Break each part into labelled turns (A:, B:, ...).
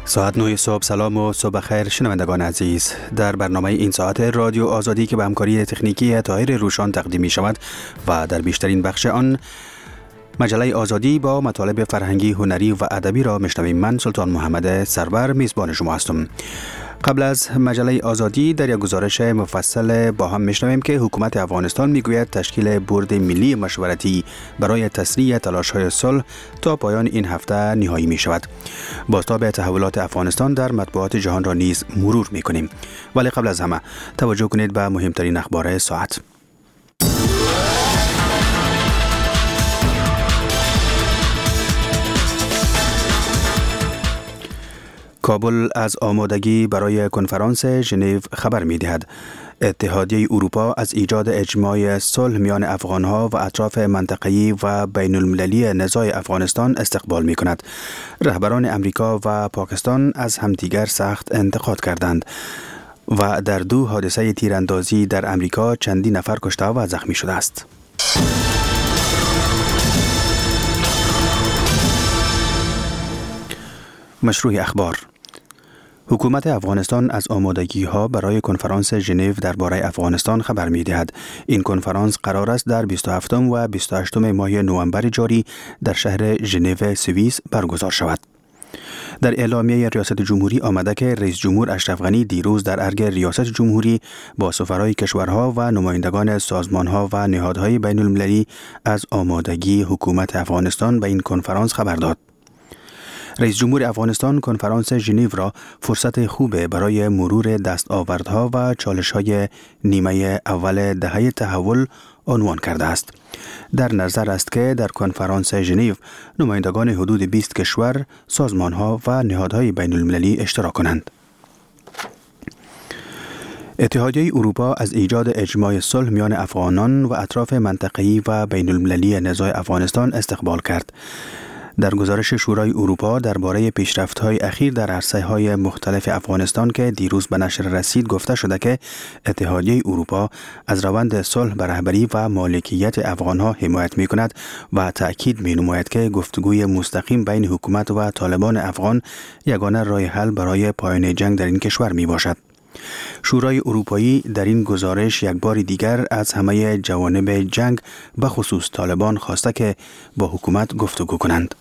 A: ساعت 9 صبح. سلام و صبح خیر شنوندگان عزیز. در برنامه این ساعت رادیو آزادی که به همکاری تکنیکی طاهر روشان تقدیم می شود و در بیشترین بخش آن مجله آزادی با مطالب فرهنگی، هنری و ادبی را میشنویم. من سلطان محمد سرور میزبان شما هستم. قبل از مجله آزادی در یک گزارش مفصل با هم میشنویم که حکومت افغانستان میگوید تشکیل بورد ملی مشورتی برای تسریع تلاش‌های صلح تا پایان این هفته نهایی می شود. بازتاب تحولات افغانستان در مطبوعات جهان را نیز مرور میکنیم. ولی قبل از همه توجه کنید به مهمترین اخبار ساعت. کابل از آمادگی برای کنفرانس ژنو خبر می‌دهد. اتحادیه اروپا از ایجاد اجماع صلح میان افغان‌ها و اطراف منطقه‌ای و بین‌المللی نزاع افغانستان استقبال می‌کند. رهبران امریکا و پاکستان از همدیگر سخت انتقاد کردند و در دو حادثه تیراندازی در امریکا چندین نفر کشته و زخمی شده است. مشروع اخبار. حکومت افغانستان از آمادگی‌ها برای کنفرانس ژنو درباره افغانستان خبر می‌دهد. این کنفرانس قرار است در 27 و 28 ماه نوامبر جاری در شهر ژنو سوئیس برگزار شود. در اعلامیه ریاست جمهوری آمده که رئیس جمهور اشرف غنی دیروز در ارگ ریاست جمهوری با سفرای کشورها و نمایندگان سازمانها و نهادهای بین‌المللی از آمادگی حکومت افغانستان به این کنفرانس خبر داد. رئیس جمهور افغانستان کنفرانس ژنو را فرصت خوب برای مرور دستاوردها و چالش‌های نیمه اول دهه تحول عنوان کرده است. در نظر است که در کنفرانس ژنو نمایندگان حدود 20 کشور، سازمان‌ها و نهادهای بین‌المللی اشتراک کنند. اتحادیه اروپا از ایجاد اجماع صلح میان افغانان و اطراف منطقه‌ای و بین‌المللی نزاع افغانستان استقبال کرد. در گزارش شورای اروپا درباره پیشرفت‌های اخیر در عرصه‌های مختلف افغانستان که دیروز به نشر رسید گفته شده که اتحادیه اروپا از روند صلح به رهبری و مالکیت افغان‌ها حمایت می‌کند و تأکید می‌نماید که گفتگوی مستقیم بین حکومت و طالبان افغان یگانه راه حل برای پایان جنگ در این کشور میباشد. شورای اروپایی در این گزارش یک بار دیگر از همه جوانب جنگ به خصوص طالبان خواسته که با حکومت گفتگو کنند.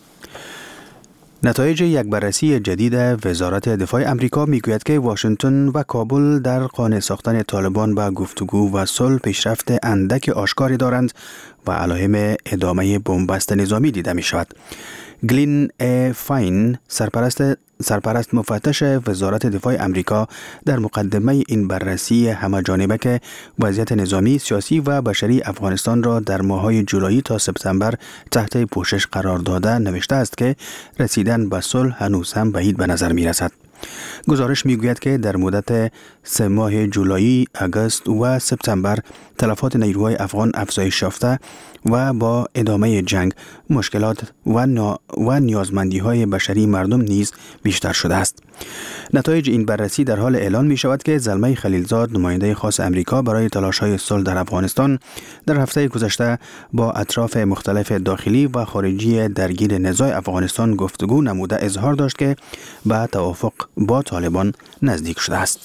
A: نتایج یک بررسی جدید وزارت دفاع امریکا میگوید که واشنگتن و کابل در قانع ساختن طالبان به گفتگو و صلح پیشرفت اندک آشکاری دارند و علائم ادامه بنبست نظامی دیده می شود. گلین فاین سرپرست مفتش وزارت دفاع امریکا در مقدمه این بررسی همه‌جانبه که وضعیت نظامی، سیاسی و بشری افغانستان را در ماه‌های جولای تا سپتامبر تحت پوشش قرار داده نوشته است که رسیدن به صلح هنوز هم بعید به نظر می‌رسد. گزارش میگوید که در مدت 3 ماه جولای، آگوست و سپتامبر تلفات نیروهای افغان افزایش یافته و با ادامه جنگ مشکلات و نیازمندی‌های بشری مردم نیز بیشتر شده است. نتایج این بررسی در حال اعلان می شود که زلمه خلیلزاد، نماینده خاص امریکا برای تلاش‌های صلح در افغانستان، در هفته گذشته با اطراف مختلف داخلی و خارجی درگیر نزاع افغانستان گفتگو نموده اظهار داشت که به توافق با طالبان نزدیک شده است.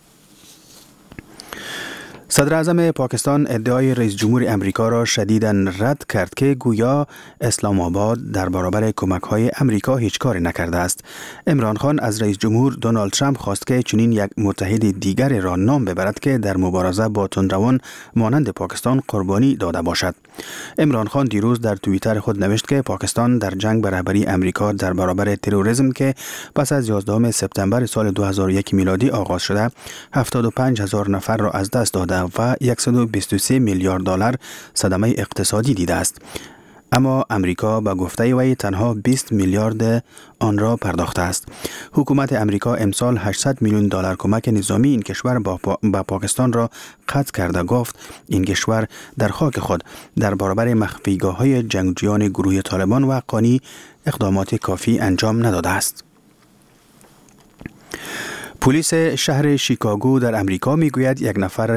A: صدر اعظم پاکستان ادعای رئیس جمهور امریکا را شدیداً رد کرد که گویا اسلام آباد در برابر کمک‌های امریکا هیچ کاری نکرده است. عمران خان از رئیس جمهور دونالد ترامپ خواست که چنین یک متحد دیگر را نام ببرد که در مبارزه با تندروان مانند پاکستان قربانی داده باشد. عمران خان دیروز در توییتر خود نوشت که پاکستان در جنگ به رهبری امریکا در برابر تروریسم که پس از 11 سپتامبر سال 2001 میلادی آغاز شده 75,000 نفر را از دست داده و 123 میلیارد دلار صدمه اقتصادی دیده است. اما امریکا به گفته وی تنها 20 میلیارد آن را پرداخته است. حکومت امریکا امسال 800 میلیون دلار کمک نظامی این کشور با پاکستان را قطع کرده. گفت این کشور در خاک خود در برابر مخفیگاه‌های جنگجویان گروه طالبان و حقانی اقدامات کافی انجام نداده است. پلیس شهر شیکاگو در امریکا میگوید یک نفر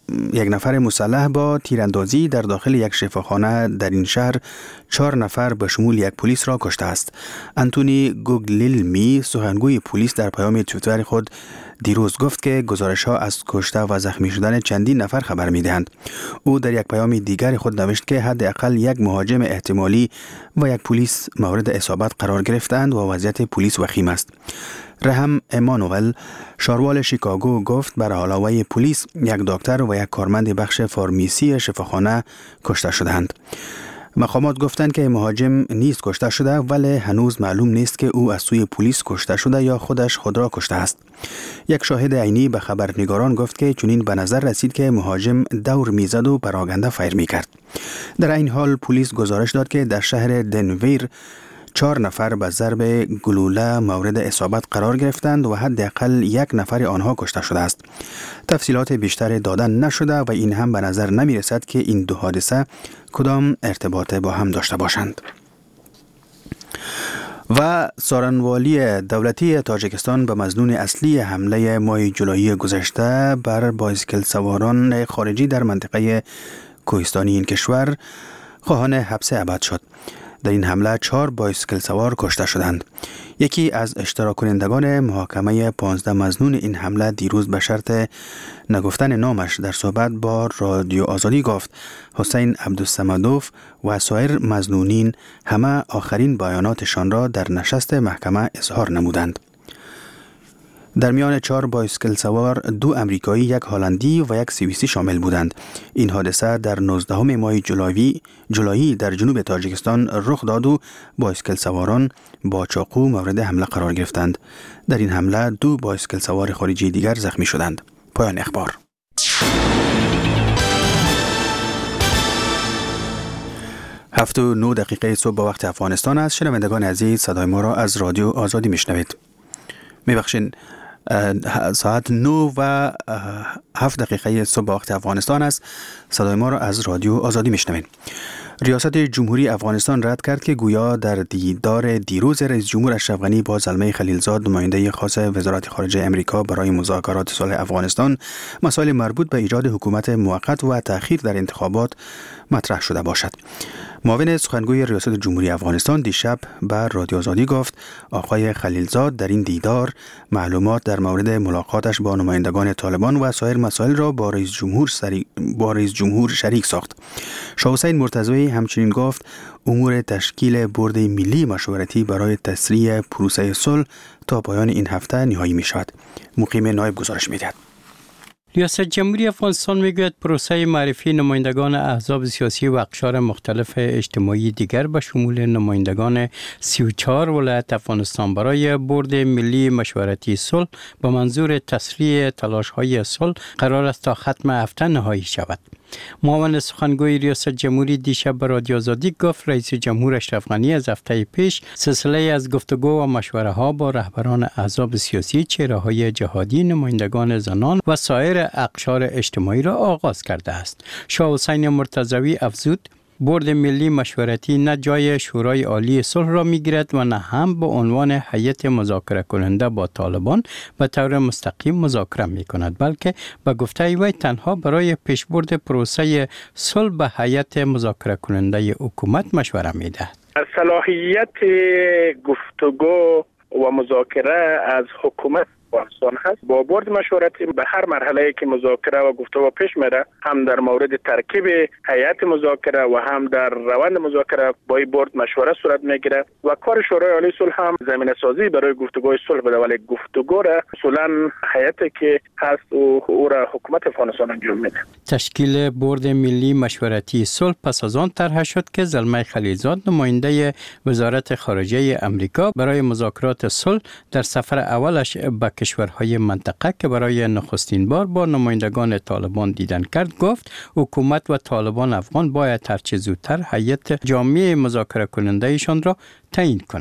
A: یک نفر مسلح با تیراندازی در داخل یک شفاخانه در این شهر 4 نفر به شمول یک پلیس را کشته است. انتونی گوگلیلمی، سخنگوی پلیس، در پیام توییتر خود دیروز گفت که گزارش‌ها از کشته و زخمی شدن چندین نفر خبر می‌دهند. او در یک پیام دیگر خود نوشت که حداقل یک مهاجم احتمالی و یک پلیس مورد اصابت قرار گرفتند و وضعیت پلیس وخیم است. رحم امانوئل، شاروال شیکاگو، گفت بر علاوه پلیس یک دکتر و یک کارمند بخش فارمیسی شفاخانه کشته شدند. مقامات گفتند که مهاجم نیز کشته شده، ولی هنوز معلوم نیست که او از سوی پلیس کشته شده یا خودش خود را کشته است. یک شاهد عینی به خبرنگاران گفت که چنین به نظر رسید که مهاجم دور میزد و پراگنده فایر میکرد. در این حال پلیس گزارش داد که در شهر دنور 4 نفر به ضرب گلوله مورد اصابت قرار گرفتند و حداقل 1 نفر آنها کشته شده است. تفصیلات بیشتر دادن نشده و این هم به نظر نمی رسد که این دو حادثه کدام ارتباط با هم داشته باشند. و سارنوالی دولتی تاجیکستان به مظنون اصلی حمله ماه جولای گذشته بر بایسکل سواران خارجی در منطقه کوهستانی این کشور خواهان حبس ابد شد. در این حمله 4 بایسکل سوار کشته شدند. یکی از اشتراک کنندگان محاکمه 15 مظنون این حمله دیروز به شرط نگفتن نامش در صحبت با رادیو آزادی گفت حسین عبدالصمدوف و سایر مظنونین همه آخرین بیاناتشان را در نشست محکمه اظهار نمودند. در میان 4 بایسکل سوار 2 امریکایی، 1 هلندی و 1 سوئیسی شامل بودند. این حادثه در 19 ماه جولایی در جنوب تاجیکستان رخ داد و بایسکل سواران با چاقو مورد حمله قرار گرفتند. در این حمله 2 بایسکل سوار خارجی دیگر زخمی شدند. پایان اخبار. 7:09 صبح به وقت افغانستان است. شنوندگان عزیز، صدای ما را از رادیو آزادی میشنوید. میبخشین، ساعت 9:07 صبح وقت افغانستان است. صدای ما را از رادیو آزادی میشنوید. ریاست جمهوری افغانستان رد کرد که گویا در دیدار دیروز رئیس جمهور اشرف غنی با زلمه خلیلزاد، نماینده خاص وزارت خارجه امریکا برای مذاکرات صلح افغانستان، مسائل مربوط به ایجاد حکومت موقت و تأخیر در انتخابات مطرح شده باشد. معاون سخنگوی ریاست جمهوری افغانستان دیشب به رادیو آزادی گفت آقای خلیلزاد در این دیدار معلومات در مورد ملاقاتش با نمایندگان طالبان و سایر مسائل را با رئیس جمهور شریک ساخت. شاه حسین مرتضوی همچنین گفت امور تشکیل بورد ملی مشورتی برای تسریع پروسه صلح تا پایان این هفته نهایی می شود. مقیم نایب گزارش می دهد.
B: ریاست جمهوری افغانستان میگوید پروسه معرفی نمایندگان احزاب سیاسی و اقشار مختلف اجتماعی دیگر به شمول نمایندگان 34 ولایت افغانستان برای بورد ملی مشورتی صلح به منظور تسریع تلاش‌های صلح قرار است تا ختم هفته نهایی شود. معاون سخنگوی ریاست جمهوری دیشب به رادیو آزادی گفت رئیس جمهور اشرف غنی از هفته پیش سلسله از گفتگو و مشوره ها با رهبران احزاب سیاسی، چهره‌های جهادی، نمایندگان زنان و سایر اقشار اجتماعی را آغاز کرده است. شاه حسین مرتضوی افزود بورد ملی مشورتی نه جای شورای عالی صلح را میگیرد و نه هم به عنوان هیئت مذاکره کننده با طالبان به طور مستقیم مذاکره می کند، بلکه به گفته وی تنها برای پیشبرد پروسه صلح به هیئت مذاکره کننده حکومت مشوره می دهد.
C: صلاحیت گفتگو و مذاکره از حکومت افغانستان هست. با بورد مشورتی به هر مرحله که مذاکره و گفتگو پیش میره، هم در مورد ترکیب هیئت مذاکره و هم در روند مذاکره با این بورد مشوره صورت میگیره و کار شورای عالی صلح هم زمینه سازی برای گفتگوی صلح بده، ولی گفتگو را اصولا هیئتی که هست او را حکومت افغانستان انجام میده.
B: تشکیل بورد ملی مشورتی صلح پس از آن طرح شد که زلمه خلیلزاد، نماینده وزارت خارجه امریکا برای مذاکرات صلح، در سفر اولش به کشورهای منطقه که برای نخستین بار با نمایندگان طالبان دیدن کرد، گفت حکومت و طالبان افغان باید هرچه زودتر هیئت جامع مذاکره کننده ایشان را تعیین کنند.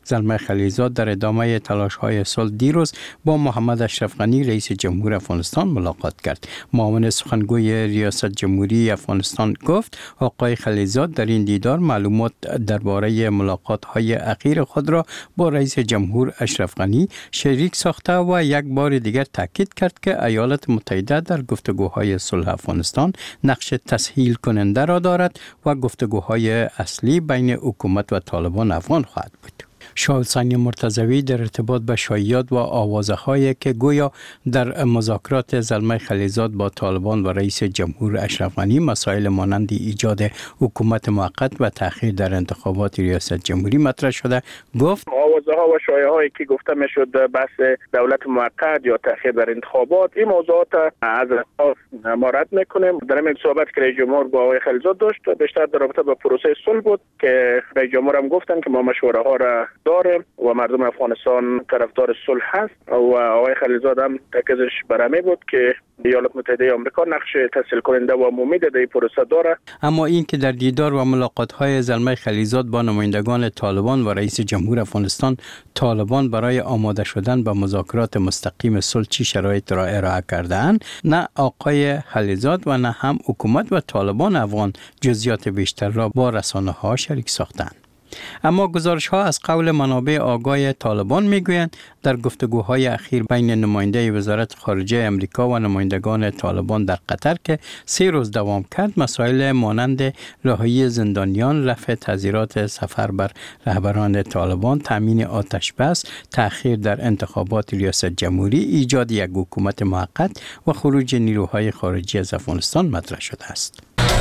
B: زلمه خلیلزاد در ادامه تلاش‌های صلح دیروز با محمد اشرف غنی رئیس جمهور افغانستان ملاقات کرد. معاون سخنگوی ریاست جمهوری افغانستان گفت آقای خلیلزاد در این دیدار معلومات درباره ملاقات‌های اخیر خود را با رئیس جمهور اشرف غنی شریک ساخته و یک بار دیگر تاکید کرد که ایالات متحده در گفتگوهای صلح افغانستان نقش تسهیل کننده را دارد و گفتگوهای اصلی بین حکومت و طالبان افغان خواهد بود. شاه حسین مرتضوی در ارتباط به شایعات و آوازه‌هایی که گویا در مذاکرات زلمه خلیلزاد با طالبان و رئیس جمهور اشرف غنی مسائل مانند ایجاد حکومت موقت و تأخیر در انتخابات ریاست جمهوری مطرح شده، گفت
C: آوازه‌ها و شایعه‌هایی که گفته میشد بحث دولت موقت یا تأخیر در انتخابات، این موضوعات از اساس ما رد میکنیم. در این صحبت که رئیس جمهور با آقای خلیلزاد داشت بیشتر در رابطه با پروسه صلح بود که رئیس جمهور هم گفتن که ما مشوره‌ها را داریم و مردم افغانستان طرفدار صلح هست و آقای خلیلزاد هم تاکیدش برمی بود که ایالات متحده آمریکا نقش تسهیل کننده و مؤمن در این پروسه داره.
B: اما این که در دیدار و ملاقات‌های زلمه خلیلزاد با نمایندگان طالبان و رئیس جمهور افغانستان، طالبان برای آماده شدن به مذاکرات مستقیم صلح چی شرایط را ارائه کرده‌اند، نه آقای خلیلزاد و نه هم حکومت و طالبان افغان جزئیات بیشتر را با رسانه‌ها شریک ساختند. اما گزارش‌ها از قول منابع آگاه طالبان می‌گویند در گفتگوهای اخیر بین نماینده وزارت خارجه امریکا و نمایندگان طالبان در قطر که 3 روز دوام کرد، مسائل مانند رهایی زندانیان، رفع تعزیرات سفر بر رهبران طالبان، تامین آتش بس، تأخیر در انتخابات ریاست جمهوری، ایجاد یک حکومت موقت و خروج نیروهای خارجی از افغانستان مطرح شده است.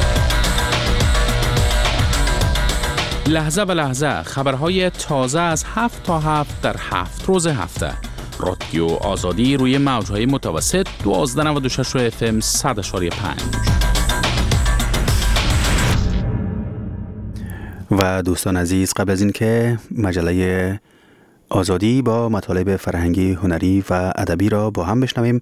D: لحظه به لحظه خبرهای تازه از 7 تا 7 در 7 روز هفته. رادیو آزادی روی موجهای متوسط 1296 FM 100.5.
A: و دوستان عزیز، قبل از این که مجله آزادی با مطالب فرهنگی، هنری و ادبی را با هم بشنویم،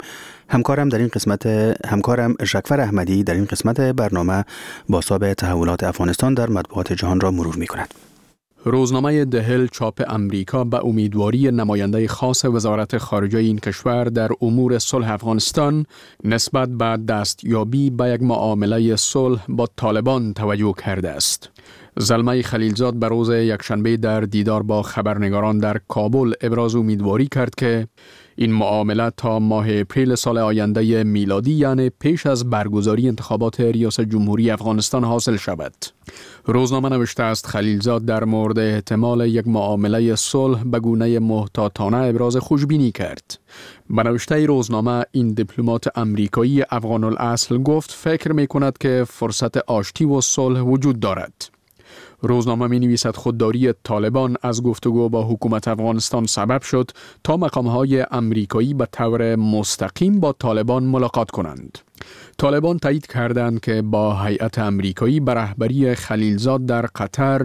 A: همکارم شکفر احمدی در این قسمت برنامه باساب تحولات افغانستان در مطبوعات جهان را مرور می کند.
E: روزنامه دهل چاپ امریکا به امیدواری نماینده خاص وزارت خارجه این کشور در امور صلح افغانستان نسبت به دستیابی به یک معامله صلح با طالبان توجه کرده است. زلمه خلیلزاد به روز یکشنبه در دیدار با خبرنگاران در کابل ابراز امیدواری کرد که این معامله تا ماه اپریل سال آینده میلادی، یعنی پیش از برگزاری انتخابات ریاست جمهوری افغانستان، حاصل شود. روزنامه نوشته است خلیلزاد در مورد احتمال یک معامله صلح به گونه محتاطانه ابراز خوشبینی کرد. به نوشته روزنامه، این دیپلمات امریکایی افغان الاصل گفت فکر می کند که فرصت آشتی و صلح وجود دارد. روزنامه می نویسد خودداری طالبان از گفتگو با حکومت افغانستان سبب شد تا مقامهای امریکایی به طور مستقیم با طالبان ملاقات کنند. طالبان تایید کردند که با هیئت امریکایی به رهبری خلیلزاد در قطر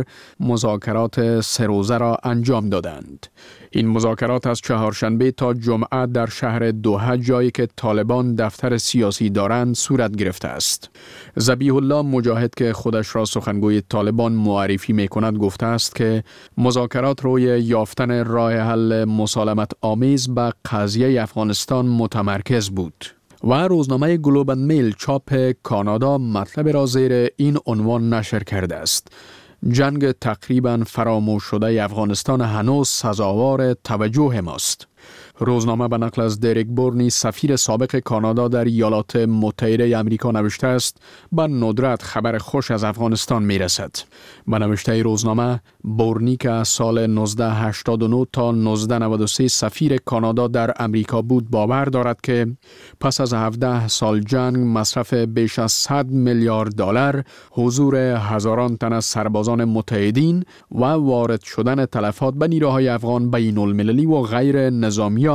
E: مذاکرات 3 روزه را انجام دادند. این مذاکرات از چهارشنبه تا جمعه در شهر دوحه، جایی که طالبان دفتر سیاسی دارند، صورت گرفته است. ذبیح الله مجاهد که خودش را سخنگوی طالبان معرفی می‌کند گفته است که مذاکرات روی یافتن راه حل مسالمت آمیز به قضیه افغانستان متمرکز بود. و روزنامه گلوب اند میل چاپ کانادا مطلب را زیر این عنوان نشر کرده است: جنگ تقریباً فراموش شده افغانستان هنوز سزاوار توجه ماست. روزنامه به نقل از دریک بورنی، سفیر سابق کانادا در ایالات متحده آمریکا، نوشته است به ندرت خبر خوش از افغانستان می رسد. به نوشته روزنامه، بورنی که از سال 1989 تا 1993 سفیر کانادا در امریکا بود، باور دارد که پس از 17 سال جنگ، مصرف بیش از 100 میلیارد دلار، حضور هزاران تن از سربازان متحدین و وارد شدن تلفات به نیروهای افغان بین المللی و غیر نظامیان،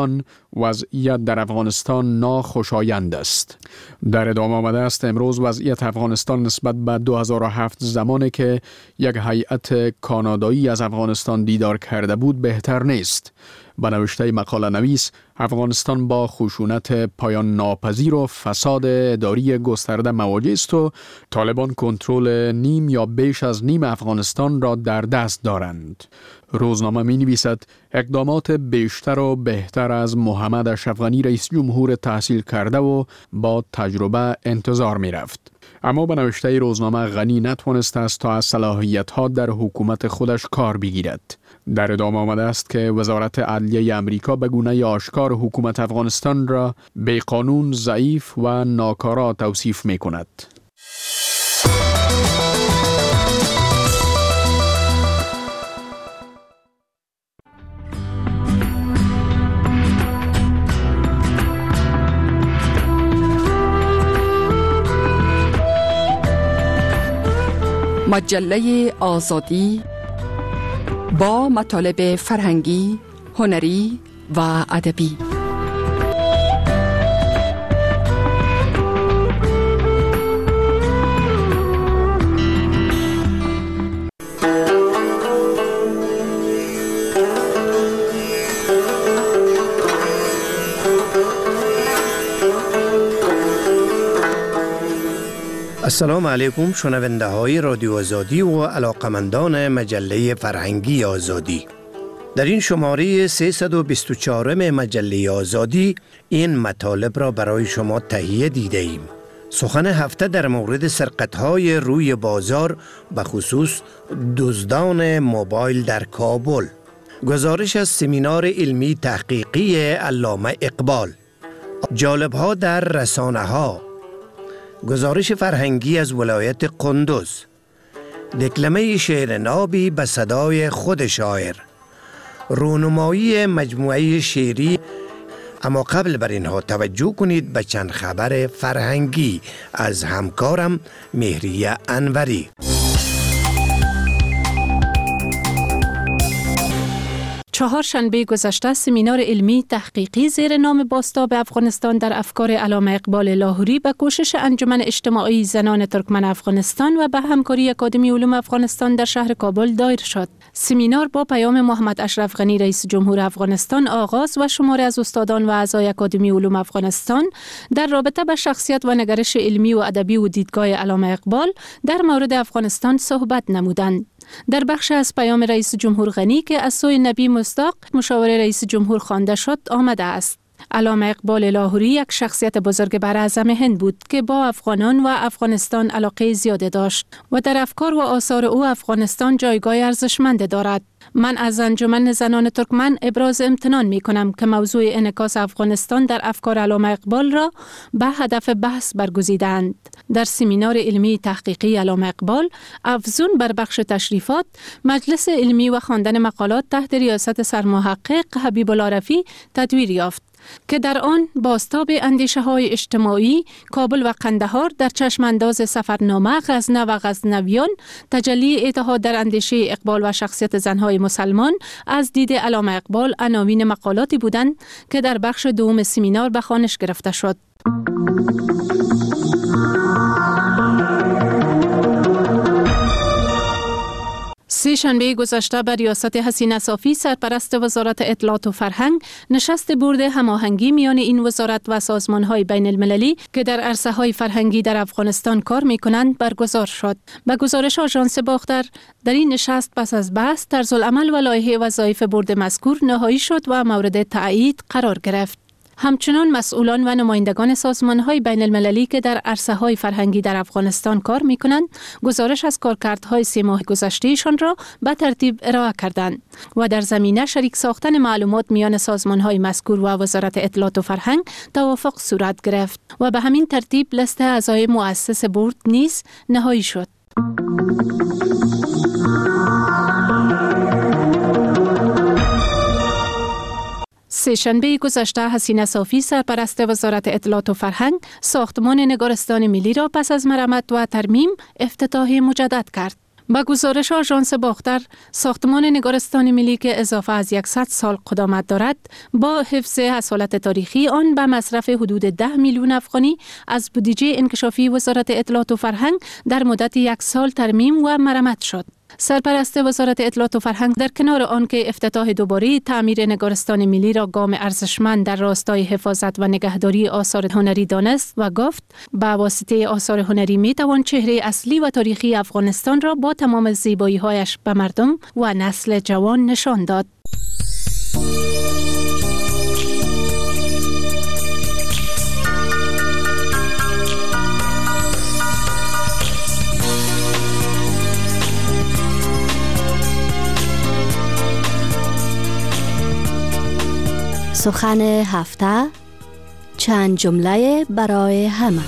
E: وضعیت در افغانستان ناخوشایند است. در ادامه آمده است امروز وضعیت افغانستان نسبت به 2007 زمانی که یک هیئت کانادایی از افغانستان دیدار کرده بود بهتر نیست. به نوشته مقاله نویس، افغانستان با خشونت پایان ناپذیر و فساد اداری گسترده مواجه است و طالبان کنترل نیم یا بیش از نیم افغانستان را در دست دارند. روزنامه می نویسد اقدامات بیشتر و بهتر از محمد اشرف غنی رئیس جمهور تحصیل کرده و با تجربه انتظار می رفت. اما به نوشته روزنامه غنی نتوانسته است تا از صلاحیت‌ها در حکومت خودش کار بگیرد. در ادامه آمده است که وزارت عدلیه امریکا به گونه آشکار حکومت افغانستان را بی‌قانون، ضعیف و ناکارا توصیف می کند.
F: مجله آزادی با مطالب فرهنگی، هنری و ادبی.
G: السلام علیکم شنونده های رادیو آزادی و علاقمندان مجله فرهنگی آزادی. در این شماره 324 مجله آزادی این مطالب را برای شما تهیه دیده ایم. سخن هفته در مورد سرقت‌های روی بازار به خصوص دزدان موبایل در کابل. گزارش از سمینار علمی تحقیقی علامه اقبال. جالب‌ها در رسانه‌ها. گزارش فرهنگی از ولایت قندوز. دکلمه شعر نابی به صدای خود شاعر. رونمایی مجموعه شعری. اما قبل بر اینها توجه کنید به چند خبر فرهنگی از همکارم مهریه انوری.
H: چهارشنبه گذشته سمینار علمی تحقیقی زیر نام بازتاب افغانستان در افکار علامه اقبال لاهوری به کوشش انجمن اجتماعی زنان ترکمن افغانستان و به همکاری اکادمی علوم افغانستان در شهر کابل دایر شد. سمینار با پیام محمد اشرف غنی رئیس جمهور افغانستان آغاز و شماری از استادان و اعضای اکادمی علوم افغانستان در رابطه با شخصیت و نگرش علمی و ادبی و دیدگاه علامه اقبال در مورد افغانستان صحبت نمودند. در بخش از پیام رئیس جمهور غنی که از سوی نبی مصداق مشاور رئیس جمهور خوانده شد آمده است. علامه اقبال لاهوری یک شخصیت بزرگ براعظم هند بود که با افغانان و افغانستان علاقه زیاده داشت و در افکار و آثار او افغانستان جایگاه ارزشمند دارد. من از انجمن زنان ترکمن ابراز امتنان می کنم که موضوع انعکاس افغانستان در افکار علامه اقبال را به هدف بحث برگزیدند. در سمینار علمی تحقیقی علامه اقبال افزون بر بخش تشریفات، مجلس علمی و خواندن مقالات تحت ریاست سرمحقق حبیب الله رفیع تدویر یافت که در آن بازتاب اندیشه های اجتماعی کابل و قندهار در چشم انداز سفرنامه غزنه و غزنویان، تجلی اتحاد در اندیشه اقبال و شخصیت زنهای مسلمان از دید علامه اقبال عناوین مقالاتی بودند که در بخش دوم سمینار به خوانش گرفته شد. سه شنبه گذشته بر ریاست حسینه صافی سرپرست وزارت اطلاعات و فرهنگ نشست بورد هماهنگی میان این وزارت و سازمان‌های بین المللی که در عرصه‌های فرهنگی در افغانستان کار می‌کنند برگزار شد. به گزارش آژانس باختر در این نشست پس از بحث طرزالعمل و لایحه وظایف بورد مذکور نهایی شد و مورد تایید قرار گرفت. همچنان مسئولان و نمایندگان سازمان‌های بین المللی که در عرصه‌های فرهنگی در افغانستان کار می‌کنند، گزارش از کارکردهای 3 ماه گذشتهشان را به ترتیب ارائه کردند و در زمینه شریک ساختن معلومات میان سازمان‌های مذکور و وزارت اطلاعات و فرهنگ توافق صورت گرفت و به همین ترتیب لیست اعضای مؤسس بورد نیز نهایی شد. سه‌شنبه گذشته حسینه صافی سرپرست وزارت اطلاعات و فرهنگ ساختمان نگارستان ملی را پس از مرمت و ترمیم افتتاح مجدد کرد. با گزارش آژانس باختر، ساختمان نگارستان ملی که اضافه از 100 سال قدامت دارد، با حفظ اصالت تاریخی آن به مصرف حدود 10 میلیون افغانی از بودجه انکشافی وزارت اطلاعات و فرهنگ در مدت 1 سال ترمیم و مرمت شد. سرپرست وزارت اطلاعات و فرهنگ در کنار آنکه افتتاح دوباره تعمیر نگارستان ملی را گام ارزشمند در راستای حفاظت و نگهداری آثار هنری دانست و گفت به واسطه آثار هنری می توان چهره اصلی و تاریخی افغانستان را با تمام زیبایی‌هایش به مردم و نسل جوان نشان داد.
I: سخن هفته، چند جمله برای همه.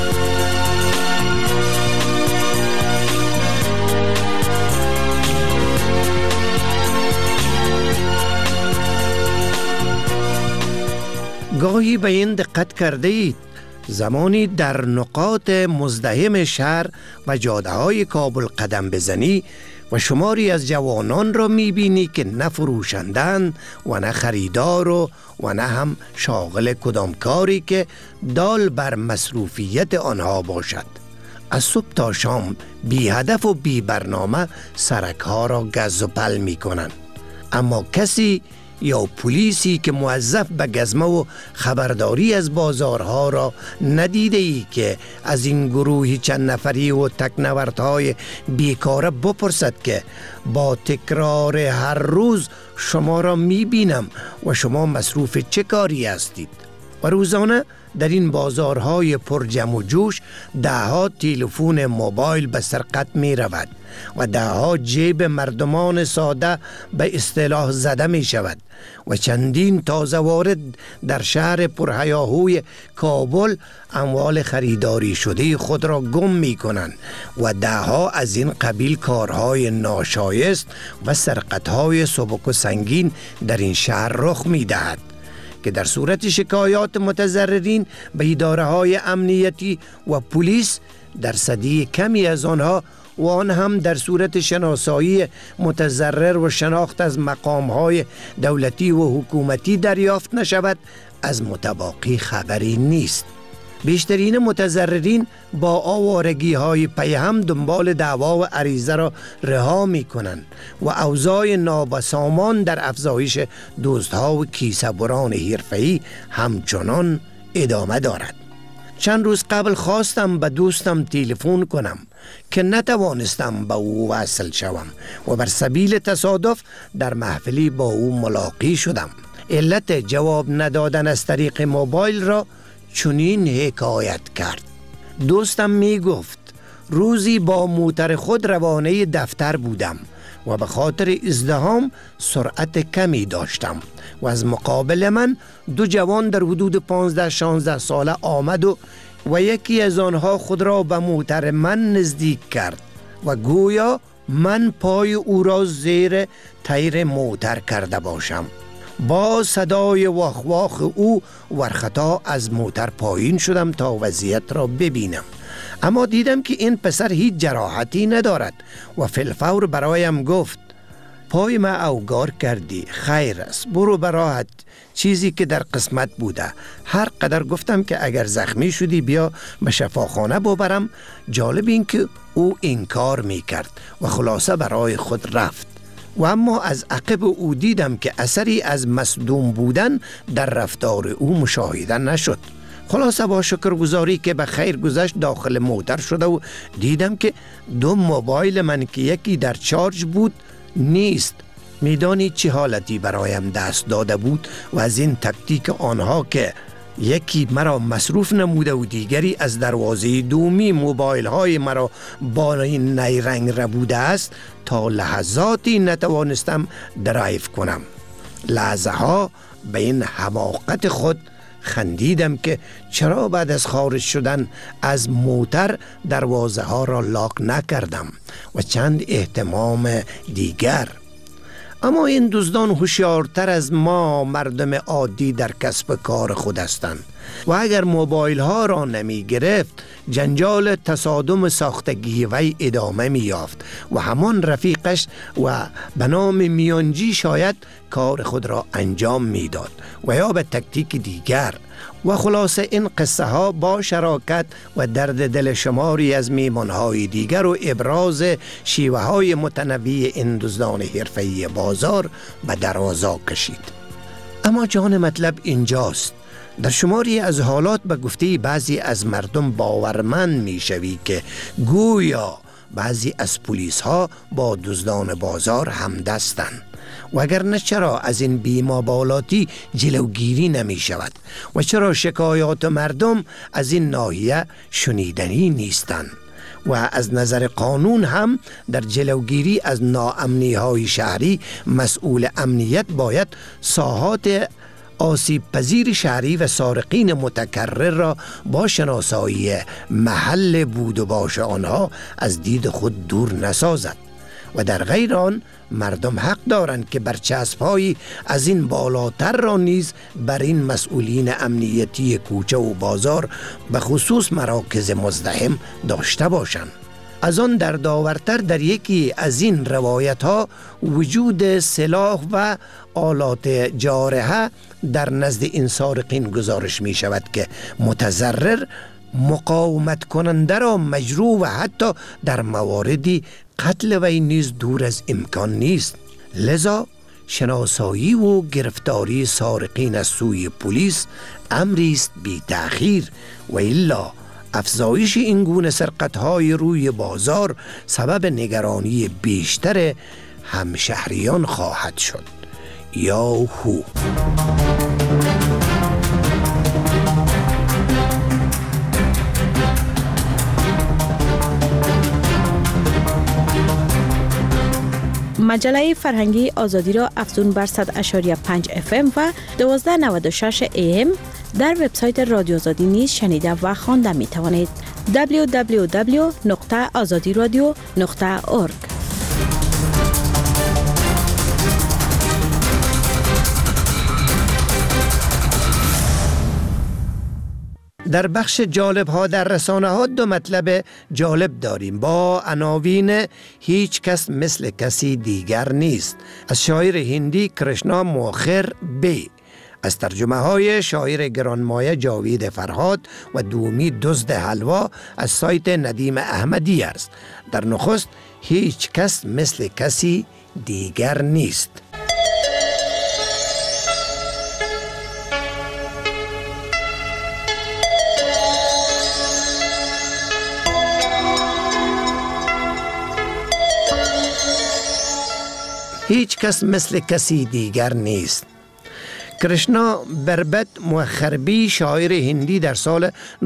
G: گاهی به این دقت کرده اید زمانی در نقاط مزدحم شهر و جاده های کابل قدم بزنی و شماری از جوانان را میبینی که نه فروشندن و نه خریدار و نه هم شاغل کدام کاری که دال بر مصروفیت آنها باشد. از صبح تا شام بی هدف و بی برنامه سرک ها را گز و پل می کنند. اما کسی یا پلیسی که موظف به گزمه و خبرداری از بازارها را ندیده ای که از این گروهی چند نفری و تکنوردهای بیکاره بپرسد که با تکرار هر روز شما را میبینم و شما مصروف چه کاری هستید؟ و روزانه در این بازارهای پر جمع و جوش دهها تلفن موبایل به سرقت می رود و دهها جیب مردمان ساده به اصطلاح زده می شود و چندین تازه وارد در شهر پرهیاهوی کابل اموال خریداری شده خود را گم می کنند و دهها از این قبیل کارهای ناشایست و سرقتهای سبک و سنگین در این شهر رخ می دهد که در صورت شکایات متضررین به اداره‌های امنیتی و پلیس درصدی کمی از آنها و آن هم در صورت شناسایی متضرر و شناخت از مقام‌های دولتی و حکومتی دریافت نشود، از متباقی خبری نیست. بیشترین متضررین با آوارگی‌های پیهم دنبال دعوا و عریضه را رها می‌کنند و اوضاع نابسامان در افزایش دزدها و کیسه‌بران حرفه‌ای همچنان ادامه دارد. چند روز قبل خواستم به دوستم تلفن کنم که نتوانستم به او وصل شوم و بر سبیل تصادف در محفلی با او ملاقی شدم. علت جواب ندادن از طریق موبایل را چنین حکایت کرد. دوستم می گفت روزی با موتر خود روانه دفتر بودم و به خاطر ازدحام سرعت کمی داشتم و از مقابل من دو جوان در حدود 15-16 ساله آمد و یکی از آنها خود را به موتر من نزدیک کرد و گویا من پای او را زیر تیر موتر کرده باشم. با صدای واخ او ورخطا از موتر پایین شدم تا وضعیت را ببینم، اما دیدم که این پسر هیچ جراحتی ندارد و فی‌الفور برایم گفت پای ما اوگار کردی، خیر است، برو براحت، چیزی که در قسمت بوده. هر قدر گفتم که اگر زخمی شدی بیا به شفاخانه ببرم. جالب این که او انکار می کرد و خلاصه برای خود رفت و اما از عقب او دیدم که اثری از مصدوم بودن در رفتار او مشاهده نشد. خلاصه با شکرگزاری که به خیر گذشت داخل موتر شده و دیدم که دو موبایل من که یکی در چارج بود نیست. میدانی چه حالتی برایم دست داده بود و از این تکتیک آنها که یکی مرا مصروف نموده و دیگری از دروازه دومی موبایل های مرا با این نیرنگ ربوده است تا لحظاتی نتوانستم درایو کنم. لحظه ها به این حماقت خود خندیدم که چرا بعد از خارج شدن از موتر دروازه ها را لاک نکردم و چند اهتمام دیگر. اما این دزدان هوشیارتر از ما مردم عادی در کسب کار خود هستند و اگر موبایل ها را نمی گرفت جنجال تصادم ساختگی وی ادامه می یافت و همان رفیقش و به نام میانجی شاید کار خود را انجام می داد و یا به تکتیک دیگر. و خلاصه این قصه ها با شراکت و درد دل شماری از میمان های دیگر و ابراز شیوه های متنوع این دزدان حرفه‌ای بازار به درازا کشید. اما جان مطلب اینجاست، در شماری از حالات به گفته بعضی از مردم باورمند می شوی که گویا بعضی از پلیس ها با دزدان بازار همدستند و اگرنه چرا از این بی‌مبالاتی جلوگیری نمی شود و چرا شکایات مردم از این ناحیه شنیدنی نیستند و از نظر قانون هم در جلوگیری از ناامنی های شهری مسئول امنیت باید ساحات آسیب پذیر شهری و سارقین متکرر را با شناسایی محل بود و باش آنها از دید خود دور نسازد و در غیر آن مردم حق دارند که برچسب‌هایی از این بالاتر را نیز بر این مسئولین امنیتی کوچه و بازار به خصوص مراکز مزدحم داشته باشند. از آن در داورتر در یکی از این روایت ها وجود سلاح و آلات جارحه در نزد این سارقین گزارش می شود که متضرر مقاومت کننده را مجروح و حتی در مواردی قتل وی نیز دور از امکان نیست. لذا شناسایی و گرفتاری سارقین از سوی پلیس امری است بی تأخیر و الا افزایش این گونه سرقت‌های روی بازار سبب نگرانی بیشتر همشهریان خواهد شد. یاهو.
J: مجله فرهنگی آزادی را افزون بر 100.5 FM و 1296 AM در وبسایت رادیو آزادی نیز شنیده و خوانده می توانید. www.azadiradio.org.
G: در بخش جالب ها در رسانه ها دو مطلب جالب داریم با عناوین هیچ کس مثل کسی دیگر نیست از شاعر هندی کرشنا موخر بی، از ترجمه های شاعر گرانمایه جاوید فرهاد و دومی دزد حلوا از سایت ندیم احمدی است. در نخست هیچ کس مثل کسی دیگر نیست. هیچ کس مثل کسی دیگر نیست. کرشنا بربت موخربی شاعر هندی در سال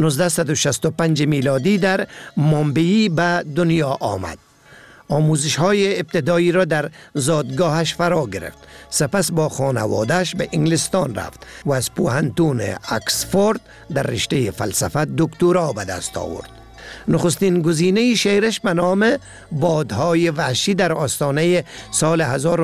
G: 1965 میلادی در مومبئی به دنیا آمد. آموزش های ابتدایی را در زادگاهش فرا گرفت. سپس با خانواده‌اش به انگلستان رفت و از پوهنتون اکسفورد در رشته فلسفه دکترا به دست آورد. نخستین گزینه شعرش به نام بادهای وحشی در آستانه سال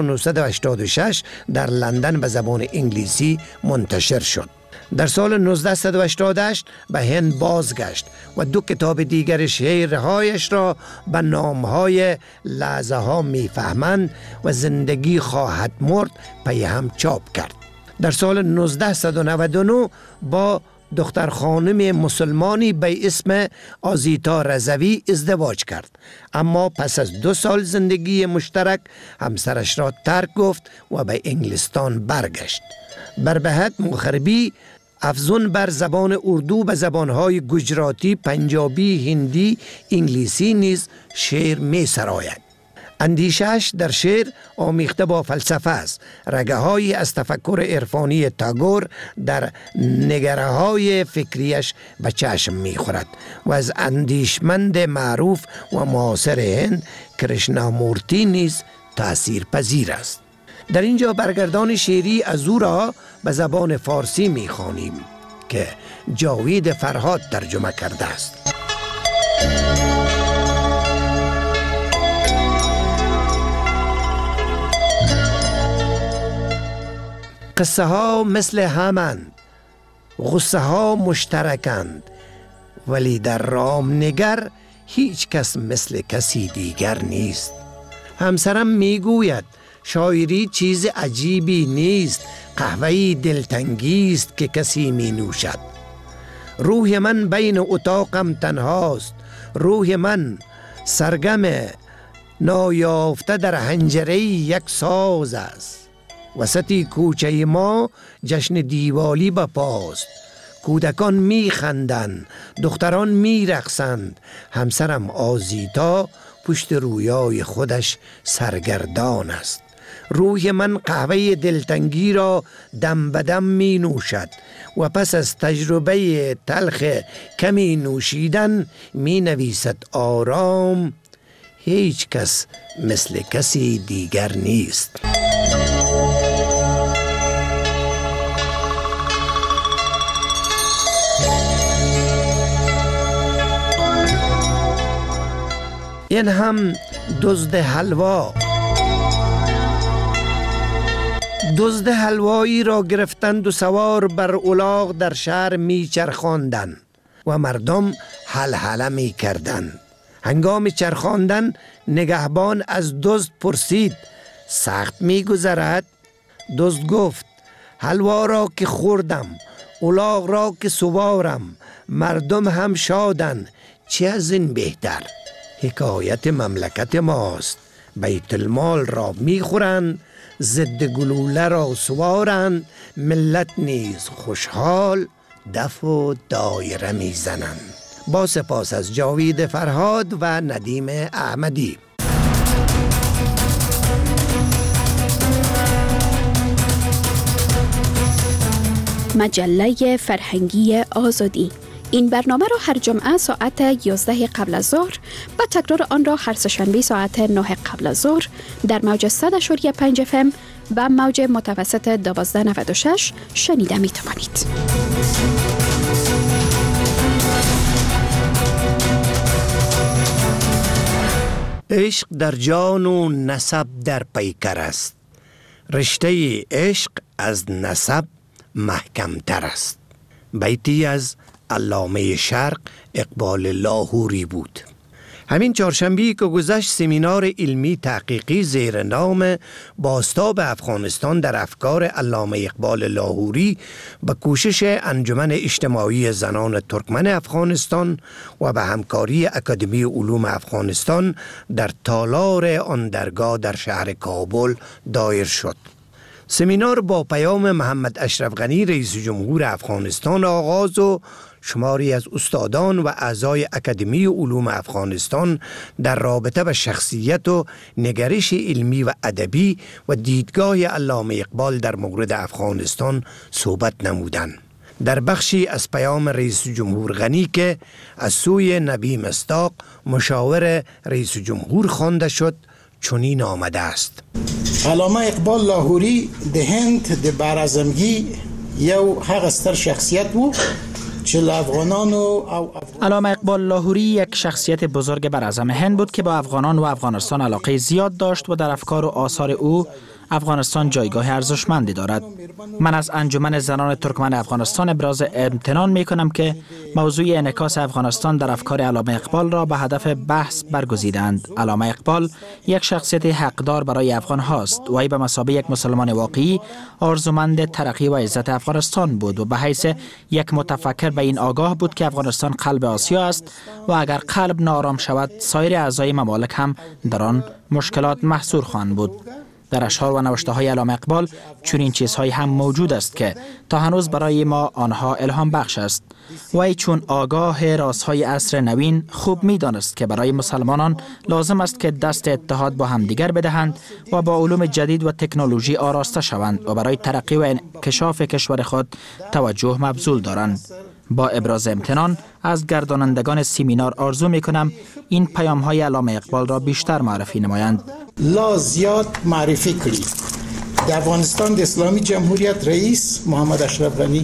G: 1986 در لندن به زبان انگلیسی منتشر شد. در سال 1988 به هند بازگشت و دو کتاب دیگر شعرهایش را به نامهای لحظه ها میفهمند و زندگی خواهد مرد پی هم چاپ کرد. در سال 1999 با دختر خانم مسلمانی به اسم آزیتا رضوی ازدواج کرد، اما پس از 2 سال زندگی مشترک همسرش را ترک گفت و به انگلستان برگشت. بربهت موخربی افزون بر زبان اردو به زبانهای گجراتی، پنجابی، هندی، انگلیسی نیز شعر می سراید. اندیشش در شعر آمیخته با فلسفه است. رگه‌هایی از تفکر عرفانی تاگور در نگره‌های فکریش به چشم می‌خورد و از اندیشمند معروف و معاصر هند کرشنامورتی نیز تأثیر پذیر است. در اینجا برگردان شعری از او را به زبان فارسی می‌خوانیم که جاوید فرهاد ترجمه کرده است. قصه ها مثل همند، غصه ها مشترکند، ولی در رامنگر هیچ کس مثل کسی دیگر نیست. همسرم میگوید شاعری چیز عجیبی نیست، قهوه‌ای دلتنگی است که کسی می نوشد. روح من بین اتاقم تنهاست، روح من سرگم نایافته در حنجره یک ساز است. وسط کوچه ما جشن دیوالی بپاست، کودکان می خندند، دختران می رقصند. همسرم آزیتا پشت رویای خودش سرگردان است. روح من قهوه دلتنگی را دم به دم می نوشد و پس از تجربه تلخ کمی نوشیدن می نویسد آرام هیچ کس مثل کسی دیگر نیست. این هم دزد حلوا. دزد حلوایی را گرفتند و سوار بر الاغ در شهر می چرخاندند و مردم هلهله می کردند. هنگام چرخاندن نگهبان از دزد پرسید سخت می گذرد؟ دزد گفت حلوا را که خوردم، الاغ را که سوارم، مردم هم شادن، چه از این بهتر؟ حکایت مملکت ماست. بیت المال را می خورند، ضد گلوله را سوارند، ملت نیز خوشحال دف و دایره می زنند. با سپاس از جاوید فرهاد و ندیم احمدی.
K: مجله فرهنگی آزادی. این برنامه را هر جمعه ساعت 11 قبل از ظهر و تکرار آن را هر سه‌شنبه ساعت 9 قبل از ظهر در موج 100.5 FM و موج متوسط 1296 شنیده می توانید.
G: عشق در جان و نسب در پیکر است. رشته عشق از نسب محکمتر است. بیتی از علامه شرق اقبال لاهوری بود. همین چهارشنبه که گذشت سمینار علمی تحقیقی زیر نام بازتاب افغانستان در افکار علامه اقبال لاهوری به کوشش انجمن اجتماعی زنان ترکمن افغانستان و به همکاری اکادمی علوم افغانستان در تالار آن درگاه در شهر کابل دایر شد. سمینار با پیام محمد اشرف غنی رئیس جمهور افغانستان آغاز و شماری از استادان و اعضای اکادمی علوم افغانستان در رابطه به شخصیت و نگرش علمی و ادبی و دیدگاه علامه اقبال در مورد افغانستان صحبت نمودند. در بخشی از پیام رئیس جمهور غنی که از سوی نبی مصداق مشاور رئیس جمهور خوانده شد چنین آمده است:
L: علامه اقبال لاهوری د هند د برازمگی یو هغه ستر شخصیت و
M: علامه اقبال لاهوری یک شخصیت بزرگ براعظم هند بود که با افغانان و افغانستان علاقه زیاد داشت و در افکار و آثار او افغانستان جایگاه ارزشمندی دارد. من از انجمن زنان ترکمن افغانستان ابراز امتنان می کنم که موضوع انعکاس افغانستان در افکار علامه اقبال را به هدف بحث برگزیدند. علامه اقبال یک شخصیت حقدار برای افغان هاست و ای به مثابه یک مسلمان واقعی آرزومند ترقی و عزت افغانستان بود و به حیث یک متفکر به این آگاه بود که افغانستان قلب آسیا است و اگر قلب نارام شود سایر اعضای ممالک هم در آن مشکلات محصور خواهند بود. در اشعار و نوشته‌های علامه اقبال چنین چیزهایی هم موجود است که تا هنوز برای ما آنها الهام بخش است. وی چون آگاه رازهای عصر نوین خوب می‌دانست که برای مسلمانان لازم است که دست اتحاد با همدیگر بدهند و با علوم جدید و تکنولوژی آراسته شوند و برای ترقی و انکشاف کشور خود توجه مبذول دارند. با ابراز امتنان از گردانندگان سمینار آرزو می‌کنم این پیام‌های علامه اقبال را بیشتر معرفی نمایند.
L: لا زیاد معرفی کړي. د افغانستان د اسلامي جمهوریت رئیس محمد اشرف غنی.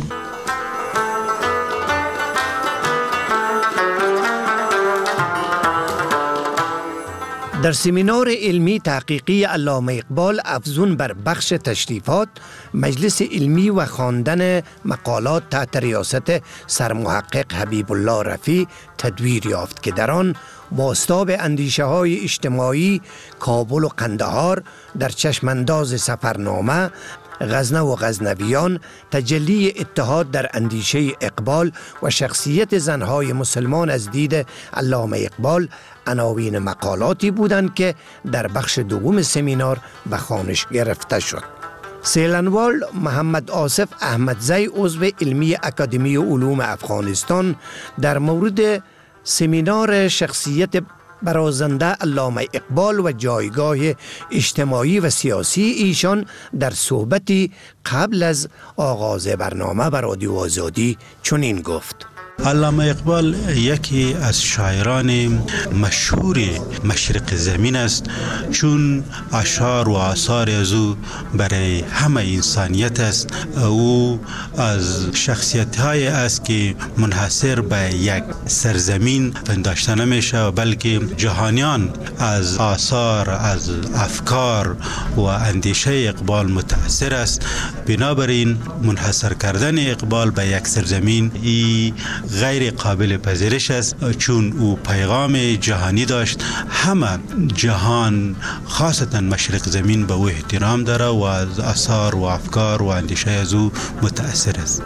G: در سمینار علمی تحقیقی علامه اقبال افزون بر بخش تشریفات، مجلس علمی و خواندن مقالات تحت ریاست سرمحقق حبیب الله رفیع تدویر یافت که در آن بازتاب اندیشه های اجتماعی کابل و قندهار در چشمانداز سفرنامه، غزنه و غزنویان، تجلی اتحاد در اندیشه اقبال و شخصیت زنهای مسلمان از دید علامه اقبال عناوین مقالاتی بودند که در بخش دوم سمینار به خوانش گرفته شد. سیلنوال محمد آصف احمدزی عضو علمی اکادمی علوم افغانستان در مورد سمینار شخصیت برازنده علامه اقبال و جایگاه اجتماعی و سیاسی ایشان در صحبتی قبل از آغاز برنامه بر رادیو آزادی چنین گفت:
N: علامه اقبال یکی از شاعران مشهور مشرق زمین است، چون اشعار و آثار از او برای همه انسانیت است. او از شخصیت های است که منحصر به یک سرزمین پنداشته نمیشه، بلکه جهانیان از آثار، از افکار و اندیشه اقبال متاثر است. بنابراین منحصر کردن اقبال به یک سرزمین غیر قابل پذیرش است، چون او پیغام جهانی داشت. همه جهان خاصتا مشرق زمین به او احترام داره و از آثار و افکار و اندیشه از او متاثر است.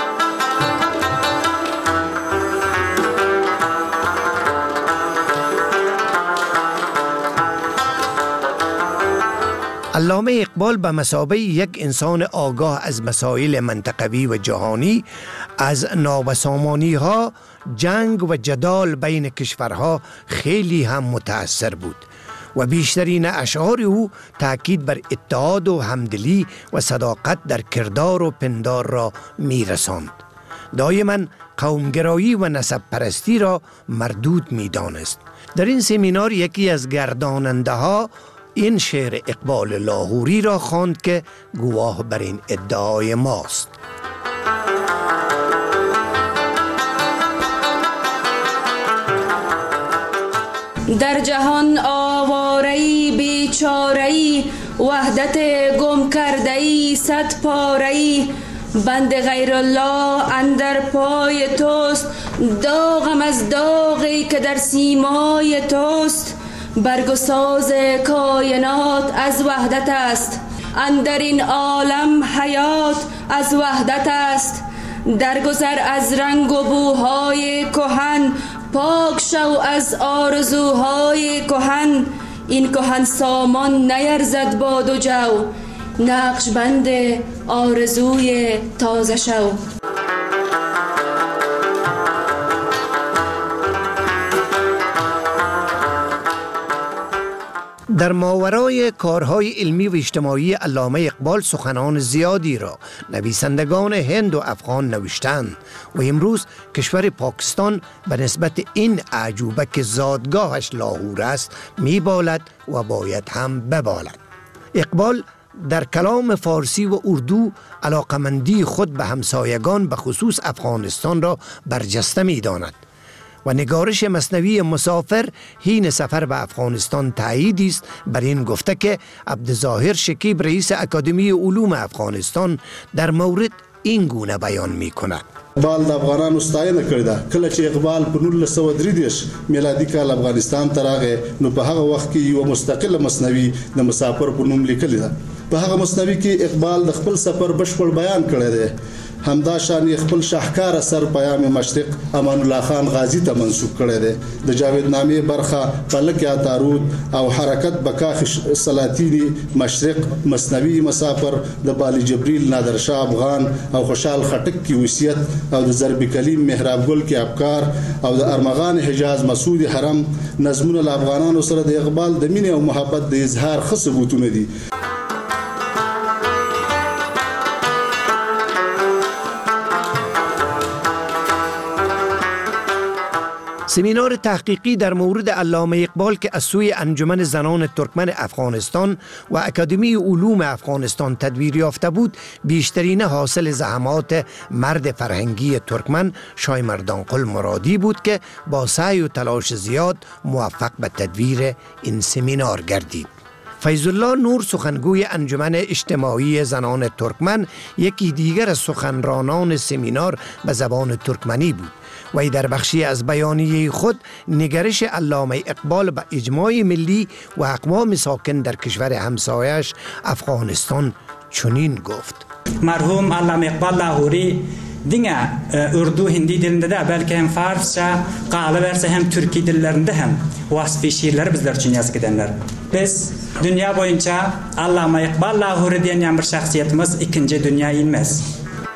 G: علامه اقبال به مثابه یک انسان آگاه از مسائل منطقوی و جهانی، از نابسامانی ها، جنگ و جدال بین کشورها خیلی هم متأثر بود و بیشترین اشعار او تاکید بر اتحاد و همدلی و صداقت در کردار و پندار را میرساند. دایما قومگرایی و نسب پرستی را مردود میدانست. در این سمینار یکی از گرداننده ها این شعر اقبال لاهوری را خواند که گواه بر این ادعای ماست:
O: در جهان آواره‌ای بیچاره‌ای، وحدت گم کرده‌ای صد پاره‌ای، بند غیر الله اندر پای توست، داغم از داغی که در سیمای توست، برگ و ساز کائنات از وحدت است، اندر این عالم حیات از وحدت است، درگذر از رنگ و بوهای کهن، پاک شو از آرزوهای کهن، این کهن سامان نیرزد با دو جو، نقش بند آرزوی تازه شو.
G: در ماورای کارهای علمی و اجتماعی علامه اقبال سخنان زیادی را نویسندگان هند و افغان نوشتند و امروز کشور پاکستان به نسبت این اعجوبه که زادگاهش لاهور است میبالد و باید هم ببالد. اقبال در کلام فارسی و اردو علاقمندی خود به همسایگان به خصوص افغانستان را برجسته می‌داند و نگارش مثنوی مسافر حین سفر به افغانستان تاییدی است بر این گفته که عبدالظاهر شکیب رئیس اکادمی علوم افغانستان در مورد این گونه بیان می‌کند:
P: اقبال د افغانانو ستاینه کړې ده. کله چې اقبال په 1933 میلادي کال افغانستان ته راغی، نو په هغه وخت کې یو مستقله مثنوي د مسافر په نوم لیکلې ده. په هغه مثنوي کې اقبال د خپل سفر بشپړ بیان کړی دی. همدا شان خپل شاهکار اثر پیام مشرق امان الله خان غازی ته منسوب کړی دی. د جاوید نامې برخه فلک یا تارود او حرکت بکاخ سلاطینی مشرق، مثنوی مسافر د بالی جبریل نادر شاه افغان او خوشحال خټک کی وصیت او د ضرب کلیم محراب ګل کی افکار او د ارمغان حجاز مسعود حرم نظمونه د افغانانو سره د اقبال د مینې او محبت د اظهار ښه ثبوتونه دي.
G: سمینار تحقیقی در مورد علامه اقبال که از سوی انجمن زنان ترکمن افغانستان و اکادمی علوم افغانستان تدبیر یافته بود، بیشترین حاصل زحمات مرد فرهنگی ترکمن شایمردانقل مرادی بود که با سعی و تلاش زیاد موفق به تدبیر این سمینار گردید. فیض الله نور سخنگوی انجمن اجتماعی زنان ترکمن یکی دیگر از سخنرانان سمینار به زبان ترکمنی بود. وی در بخشی از بیانیه خود نگرش علامه اقبال به اجماع ملی و اقوام ساکن در کشور همسایش افغانستان چنین گفت:
Q: مرحوم علامه اقبال لاهوری dinge Urdu, Hindi dilinde de belki hem Farsça, Qala verse hem Türki dillerinde hem vasfi şiirleri bizler için yazık edenler. Biz dünya boyunca Allame Iqbal Lahori diyen bir şahsiyetimiz ikinci dünya inmez.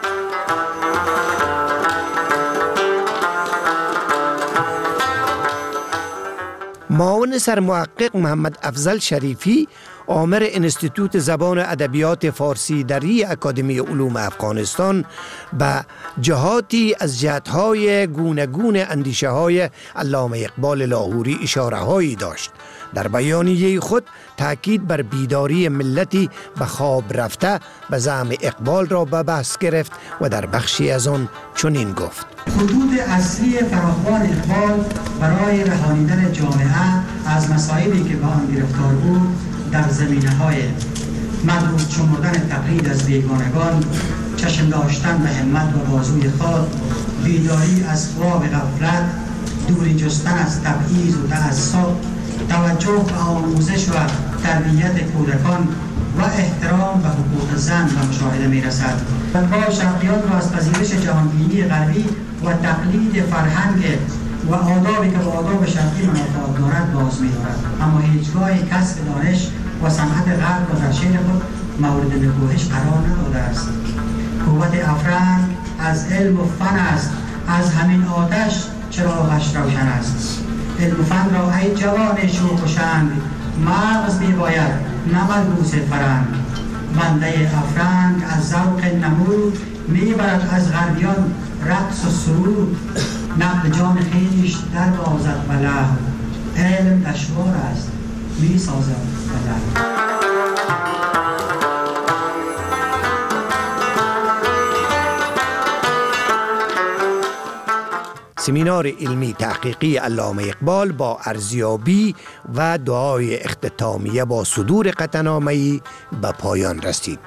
G: معاون سرمحقق محمد افضل شریفی، آمر انستیتوت زبان و ادبیات فارسی در اکادمی علوم افغانستان، به جهاتی از جهت‌های گوناگون اندیشه‌های علامه اقبال لاهوری اشاره‌هایی داشت. در بیانیه خود تاکید بر بیداری ملتی به خواب رفته به زعم اقبال را به بحث گرفت و در بخشی از آن چنین گفت:
R: حدود اصلی فراخوان اقبال برای رهانیدن جامعه از مسائلی که به آن گرفتار بود در زمینه‌های مدروس شمردن تقلید از بیگانگان، چشم داشتن به همت و بازوی خود، بیداری از خواب غفلت، دوری جستن از تبعیض و تعصب، توجه به آموزش و تربیت کودکان و احترام به حقوق زن به مشاهده می‌رسد. با شرقیات را از پذیرش جهانبینی غربی و تقلید فرهنگ و آدابی که با آداب شرقی منافات دارد باز می‌دارد، اما هیچگاه کسب دانش و صنعت غرب را در شعر خود مورد نکوهش قرار نداده است. قوت افرنگ از علم و فن است، از همین آتش چراغش روشن است. علم و فن را ای جوان شوخ و شنگ، مغز می‌باید نه ملبوس فرنگ. بنده افرنگ از ذوق نمود، میبرد از غربیان رقص و سرود. نقل جان خویش در بازد و لهو، علم دشوار است میسازد و لهو.
G: سمینار علمی تحقیقی علامه اقبال با ارزیابی و دعای اختتامیه با صدور قطعنامه‌ای به پایان رسید.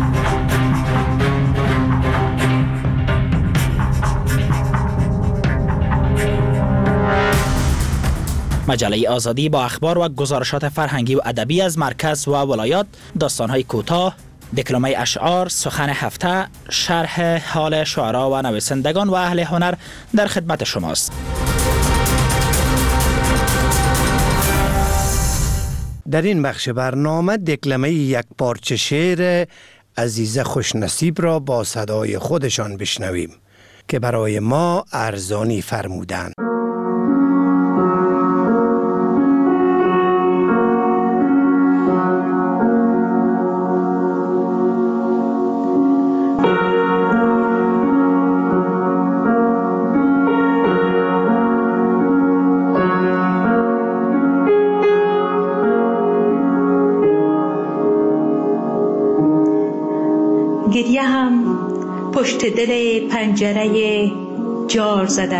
M: مجله آزادی با اخبار و گزارشات فرهنگی و ادبی از مرکز و ولایات، داستان‌های کوتاه، دکلمه اشعار، سخن هفته، شرح حال شعرا و نویسندگان و اهل هنر در خدمت شماست.
G: در این بخش برنامه دکلمه یک پارچه شعر عزیزه خوشنصیب را با صدای خودشان بشنویم که برای ما ارزانی فرمودند.
S: گریه هم پشت دل پنجره جار زده،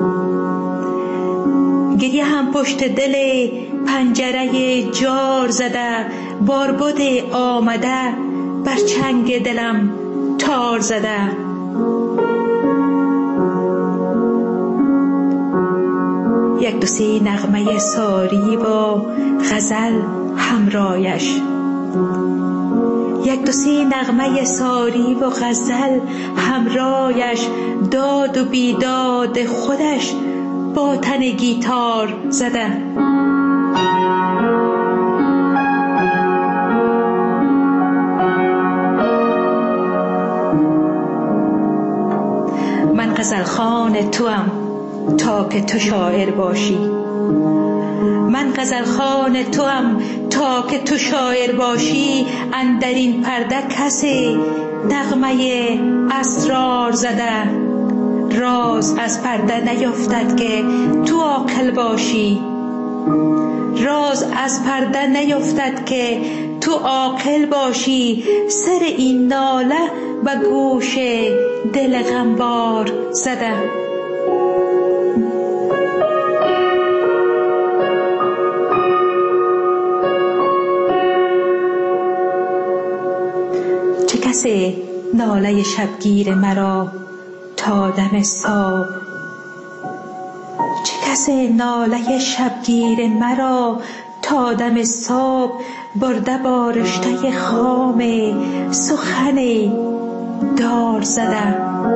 S: گریه هم پشت دل پنجره جار زده، باربد آمده بر چنگ دلم تار زده. یک دو سه نغمه ساری و غزل همرایش، یک دو سه نغمه ساری و غزل همرایش، داد و بیداد خودش با تن گیتار زده. من غزل خوان توام تا که تو شاعر باشی، من غزل خوان توام تا که تو شاعر باشی. اندر این پرده کسی نغمه اسرار زده، راز از پرده نیفتد که تو عاقل باشی. راز از پرده نیفتد که تو عاقل باشی. سر این ناله به گوش دل غمبار زدم. چه کسی ناله شبگیر مرا تا دم صبح، چه کسی ناله شبگیر مرا تا دم صبح برده با رشته خام سخن دار زده.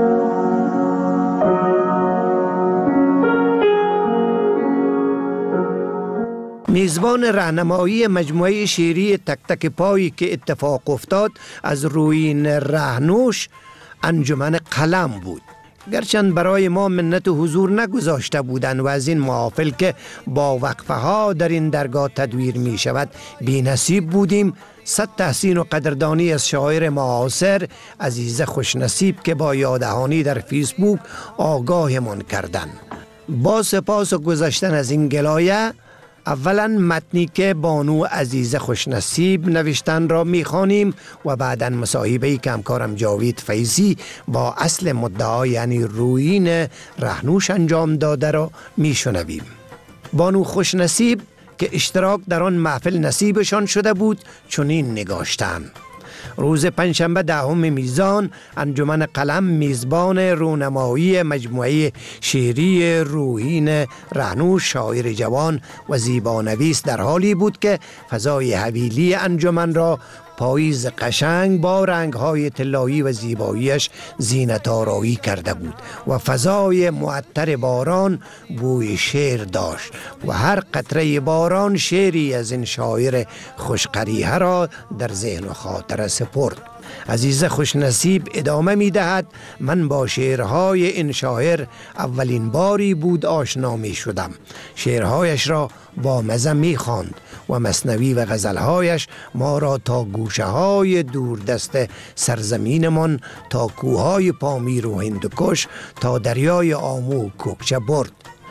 G: میزبان راهنمایی مجموعه شعری تک تک پایی که اتفاق افتاد از رویین رهنوش انجمن قلم بود. گرچند برای ما منت حضور نگذاشته بودند و از این محافل که با وقفه ها در این درگاه تدویر می شود بی نصیب بودیم. صد تحسین و قدردانی از شاعر معاصر عزیزه خوشنصیب که با یادهانی در فیسبوک آگاهمان کردند. با سپاس و گذشتن از این گلایه، اولا متنی که بانو عزیزه خوشنصیب نوشتن را میخوانیم و بعدا مصاحبه‌ای که همکارم جاوید فیضی با اصل مدعا یعنی رویین رهنوش انجام داده را میشنویم. بانو خوشنصیب که اشتراک در آن محفل نصیبشان شده بود چنین نگاشتند: روز پنجشنبه 10 میزان انجمن قلم میزبان رونمایی مجموعه شعری رویین رهنوش شاعر جوان و زیبانویس در حالی بود که فضای حویلی انجمن را پاییز قشنگ با رنگ‌های طلایی و زیباییش زینت آرایی کرده بود و فضای معطر باران بوی شعر داشت و هر قطره باران شعری از این شاعر خوشقریحه را در ذهن و خاطر سپرد. عزیزه خوشنصیب ادامه می دهد: من با شعرهای این شاعر اولین باری بود آشنا می شدم. شعرهایش را با مزه می خواند و مثنوی و غزلهایش ما را تا گوشه های دوردست سرزمینمان، تا کوههای پامیر و هندوکش، تا دریای آمو و کوکچه برد.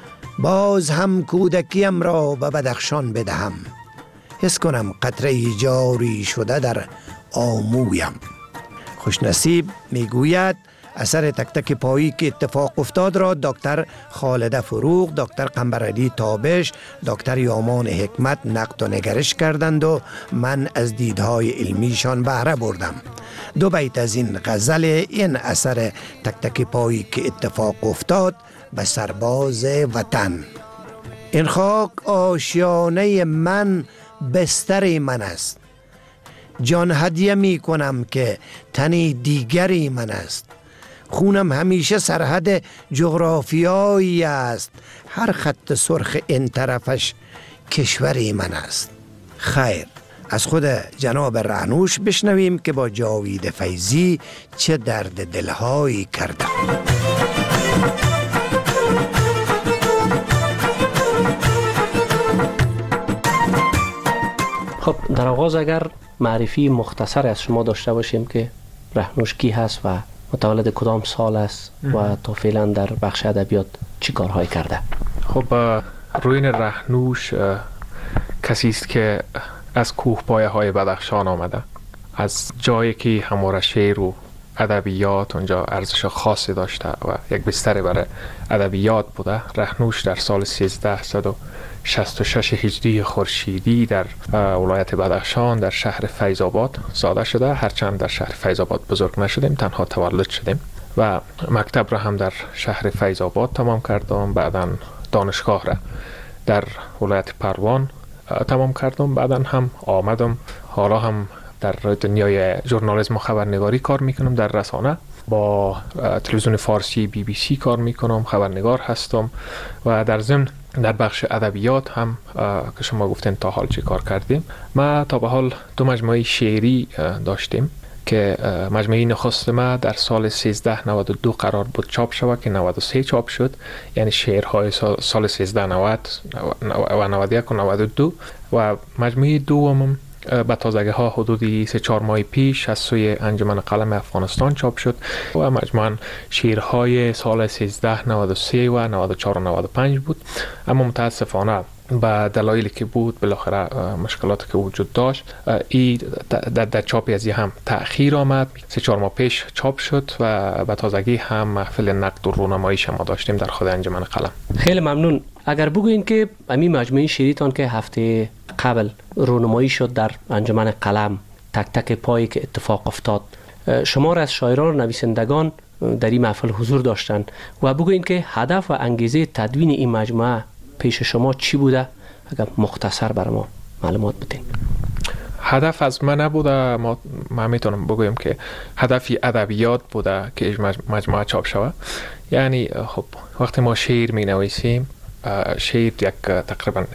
G: باز هم کودکیم را به بدخشان بدهم، حس کنم قطره جاری شده در آمویم. خوشنصیب میگوید اثر تک تک پایی که اتفاق افتاد را دکتر خالده فروغ، دکتر قنبرعلی تابش، دکتر یامان حکمت نقد و نگرش کردند و من از دیدهای علمیشان بهره بردم. 2 بیت از این غزل این اثر تک تک پایی که اتفاق افتاد به سرباز وطن: این خاک آشیانه من، بستر من است. جان هدیه می کنم که تنی دیگری من است. خونم همیشه سرحد جغرافیایی است. هر خط سرخ این طرفش کشوری من است. خیر، از خود جناب رهنوش بشنویم که با جاوید فیضی چه درد دلهایی کرده.
T: خب در آغاز اگر معرفی مختصر از شما داشته باشیم که رهنوش کی هست و متولد کدام سال است و تا فعلا در بخش ادبیات چی کارهایی کرده؟
U: خب رویین رهنوش کسی است که از کوهپایه های بدخشان آمده، از جایی که همواره شعر و ادبیات اونجا ارزش خاصی داشته و یک بستر برای ادبیات بوده. رهنوش در سال 1366 هجری خورشیدی در ولایت بدخشان در شهر فیض‌آباد زاده شده. هرچند در شهر فیض‌آباد بزرگ نشدیم، تنها تولد شدیم و مکتب را هم در شهر فیض‌آباد تمام کردم. بعداً دانشگاه را در ولایت پروان تمام کردم. بعداً هم آمدم، حالا هم در دنیای ژورنالیسم و خبرنگاری کار میکنم، در رسانه با تلویزیون فارسی BBC کار میکنم، خبرنگار هستم و در ضمن در بخش ادبیات هم که شما گفتین تا حال چی کار کردیم. ما تا به حال 2 مجموعه شعری داشتیم که مجموعه نخست ما در سال 1392 قرار بود چاپ شود که 93 چاپ شد، یعنی شعرهای سال 1390 و 91 و 92 و مجموعه دومم به تازگی ها حدودی 3-4 ماه پیش از سوی انجمن قلم افغانستان چاپ شد و مجموعاً شعرهای سال 1393 و 94 و 95 بود. اما متاسفانه به دلایلی که بود بالاخره مشکلاتی که وجود داشت این در چاپی از هم تأخیر آمد. 3-4 ماه پیش چاپ شد و به تازگی هم محفل نقد و رونماییش ما داشتیم در خود انجمن قلم.
T: خیلی ممنون. اگر بگوین که همین مجموعه شعریتان که هفته قبل رونمایی شد در انجمن قلم، تک تک پایی که اتفاق افتاد، شمار از شاعران و نویسندگان در این محفل حضور داشتند و بگوین که هدف و انگیزه تدوین این مجموعه پیش شما چی بوده؟ اگر مختصر بر ما معلومات بدین.
U: هدف از من نبوده، ما میتونم بگویم که هدفی ادبیات بوده که مجموعه چاپ شود. یعنی خب وقتی ما شعر می نویسیم، شعر تقریبا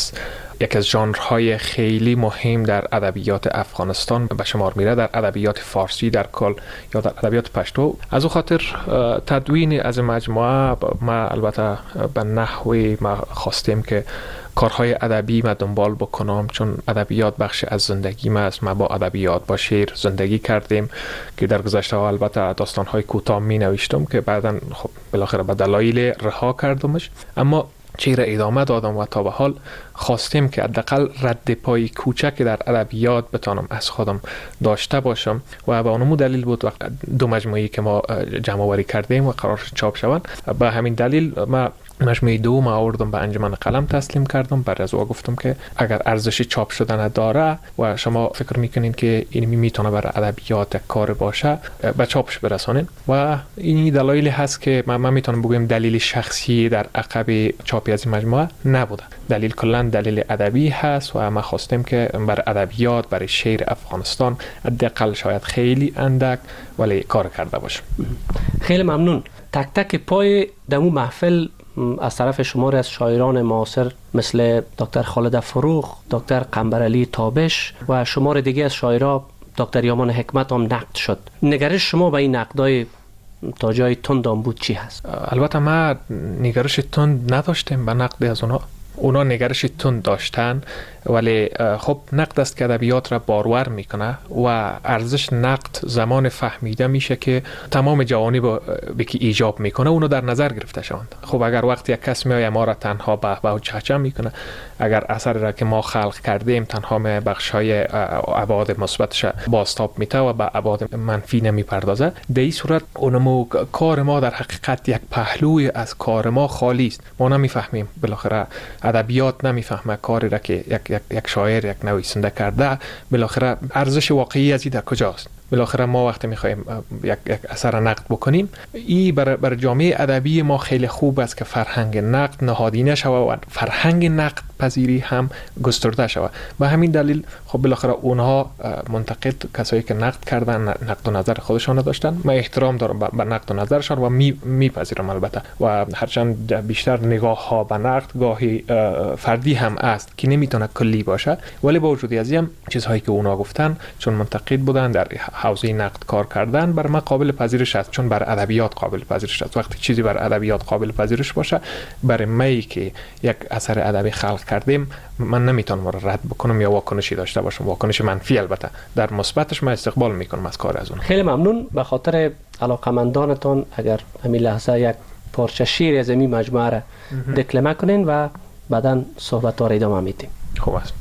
U: یک از ژانرهای خیلی مهم در ادبیات افغانستان به شمار میره، در ادبیات فارسی در کل یا در ادبیات پشتو. از او خاطر تدوین از مجموعه ما البته به نحوی ما خواستیم که کارهای ادبی ما دنبال بکنم، چون ادبیات بخش از زندگی ما است. ما با ادبیات با شعر زندگی کردیم که در گذشته ها البته داستانهای کوتاه می نوشتم که بعدا خب بالاخره به دلایل رها کردمش، اما شعر ادامه دادم و تا به حال خواستیم که حداقل رد پای کوچکی در ادبیات بتانم از خودم داشته باشم و به اونمو دلیل بود وقت دو مجموعه‌ای که ما جمع آوری کردیم و قرار شد چاپ شوند. به همین دلیل ما مجموعه دوم آوردم به انجمن قلم تسلیم کردم. بعد از او گفتم که اگر ارزش چاپ شدن داره و شما فکر میکنین که این میتونه برای ادبیات کار باشه، به چاپش برسانین. و این دلایلی هست که من میتونم بگم دلیل شخصی در عقب چاپی از این مجموعه نبوده. دلیل کلا دلیل ادبی هست و ما خواستیم که برای ادبیات، برای شعر افغانستان حداقل شاید خیلی اندک ولی کار کرده باشم.
T: خیلی ممنون. تک تک پای دمو محفل از طرف شماری از شاعران معاصر مثل دکتر خالد فروخ، دکتر قنبرعلی تابش و شمار دیگه از شاعرها، دکتر یامان حکمت هم نقد شد. نگرش شما به این نقدای تا جای تند بود چی هست؟
U: البته ما نگرش تند نداشتیم به نقد از اونا نگرش تند داشتن، ولی خب نقد است که ادبیات را بارور میکنه و ارزش نقد زمان فهمیده میشه که تمام جوانب که ایجاب میکنه اونو در نظر گرفته شوند. خب اگر وقتی یک کس میاد ما را تنها به و چهچه میکنه، اگر اثر را که ما خلق کردیم تنها بخشای ابعاد مثبتش بازتاب میته و به ابعاد منفی نمیپردازه، در این صورت اونمو کار ما در حقیقت یک پهلوی از کار ما خالی است. ما نمیفهمیم، بالاخره ادبیات نمیفهمه کاری را که یک شاعر، یک نویسنده کرده، بالاخره ارزش واقعی از این در کجاست. بالاخره ما وقتی میخوایم یک اثر نقد بکنیم، این بر جامعه ادبی ما خیلی خوب است که فرهنگ نقد نهادینه شود و فرهنگ نقد پذیری هم گسترده شود. به همین دلیل خب بالاخره اونها منتقد، کسایی که نقد کردن، نقد و نظر خودشان داشتن. من احترام دارم به نقد و نظرشان و میپذیرم البته، و هرچند بیشتر نگاه ها به نقد گاهی فردی هم است که نمیتونه کلی باشه، ولی با وجود از این چیزهایی که اونا گفتن چون منتقد بودن در حوزه نقد کار کردن بر من قابل پذیرش است، چون بر ادبیات قابل پذیرش است. وقتی چیزی بر ادبیات قابل پذیرش باشه، برای من که یک اثر ادبی خلق کردیم من نمیتونم رد بکنم یا واکنشی داشته باشم، واکنش منفی. البته در مثبتش من استقبال میکنم از کار از اون.
T: خیلی ممنون. به خاطر علاقمندانتان اگر همین لحظه یک پارچه شعر از این مجموعه را دکلمه کنین و بعداً صحبت را ادامه میدیم.
U: خوب است.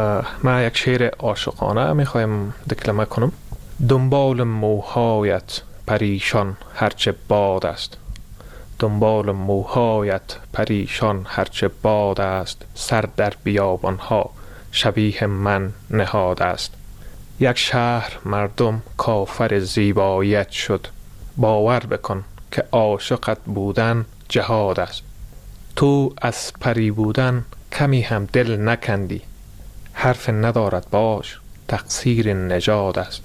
U: من یک شعر عاشقانه میخوایم دکلمه کنم. دنبال موهایت پریشان هرچه باد است، دنبال موهایت پریشان هرچه باد است، سر در بیابانها شبیه من نهاد است. یک شهر مردم کافر زیباییت شد، باور بکن که عاشقت بودن جهاد است. تو از پری بودن کمی هم دل نکندی، حرف ندارد باش تقصیر نژاد است.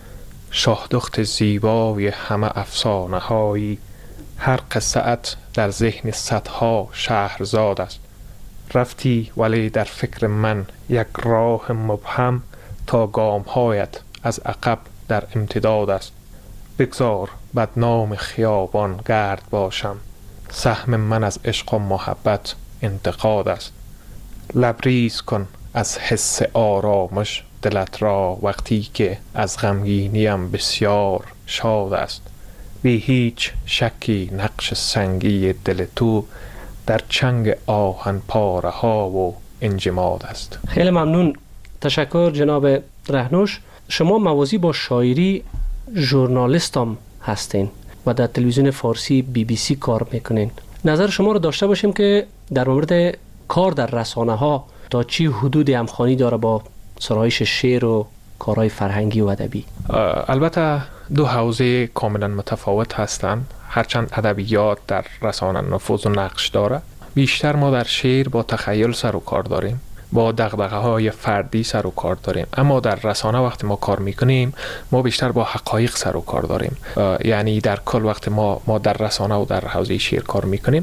U: شاهدخت زیبای همه افسانه هایی، هر قصه‌ات در ذهن صدها شهرزاد است. رفتی ولی در فکر من یک راه مبهم، تا گامهایت از عقب در امتداد است. بگذار بدنام خیابان گرد باشم، سهم من از عشق و محبت انتقاد است. لبریز کن از حس آرامش دلت را وقتی که از غمگینیم بسیار شاد است. بی هیچ شکی نقش سنگی دل تو در چنگ آهن پاره ها و انجماد است.
T: خیلی ممنون. تشکر جناب رهنوش. شما موازی با شاعری ژورنالیست هم هستین و در تلویزیون فارسی BBC کار میکنین. نظر شما رو داشته باشیم که در مورد کار در رسانه ها تا چی حدود همخوانی داره با سرایش شعر و کارهای فرهنگی و ادبی؟
U: البته دو حوزه کاملا متفاوت هستند. هرچند ادبیات در رسانه نفوذ و نقش داره، بیشتر ما در شعر با تخیل سر و کار داریم، با دغدغه‌های فردی سر و کار داریم. اما در رسانه وقتی ما کار میکنیم ما بیشتر با حقایق سر و کار داریم. یعنی در کل وقتی ما در رسانه و در حوزه شعر کار میکنیم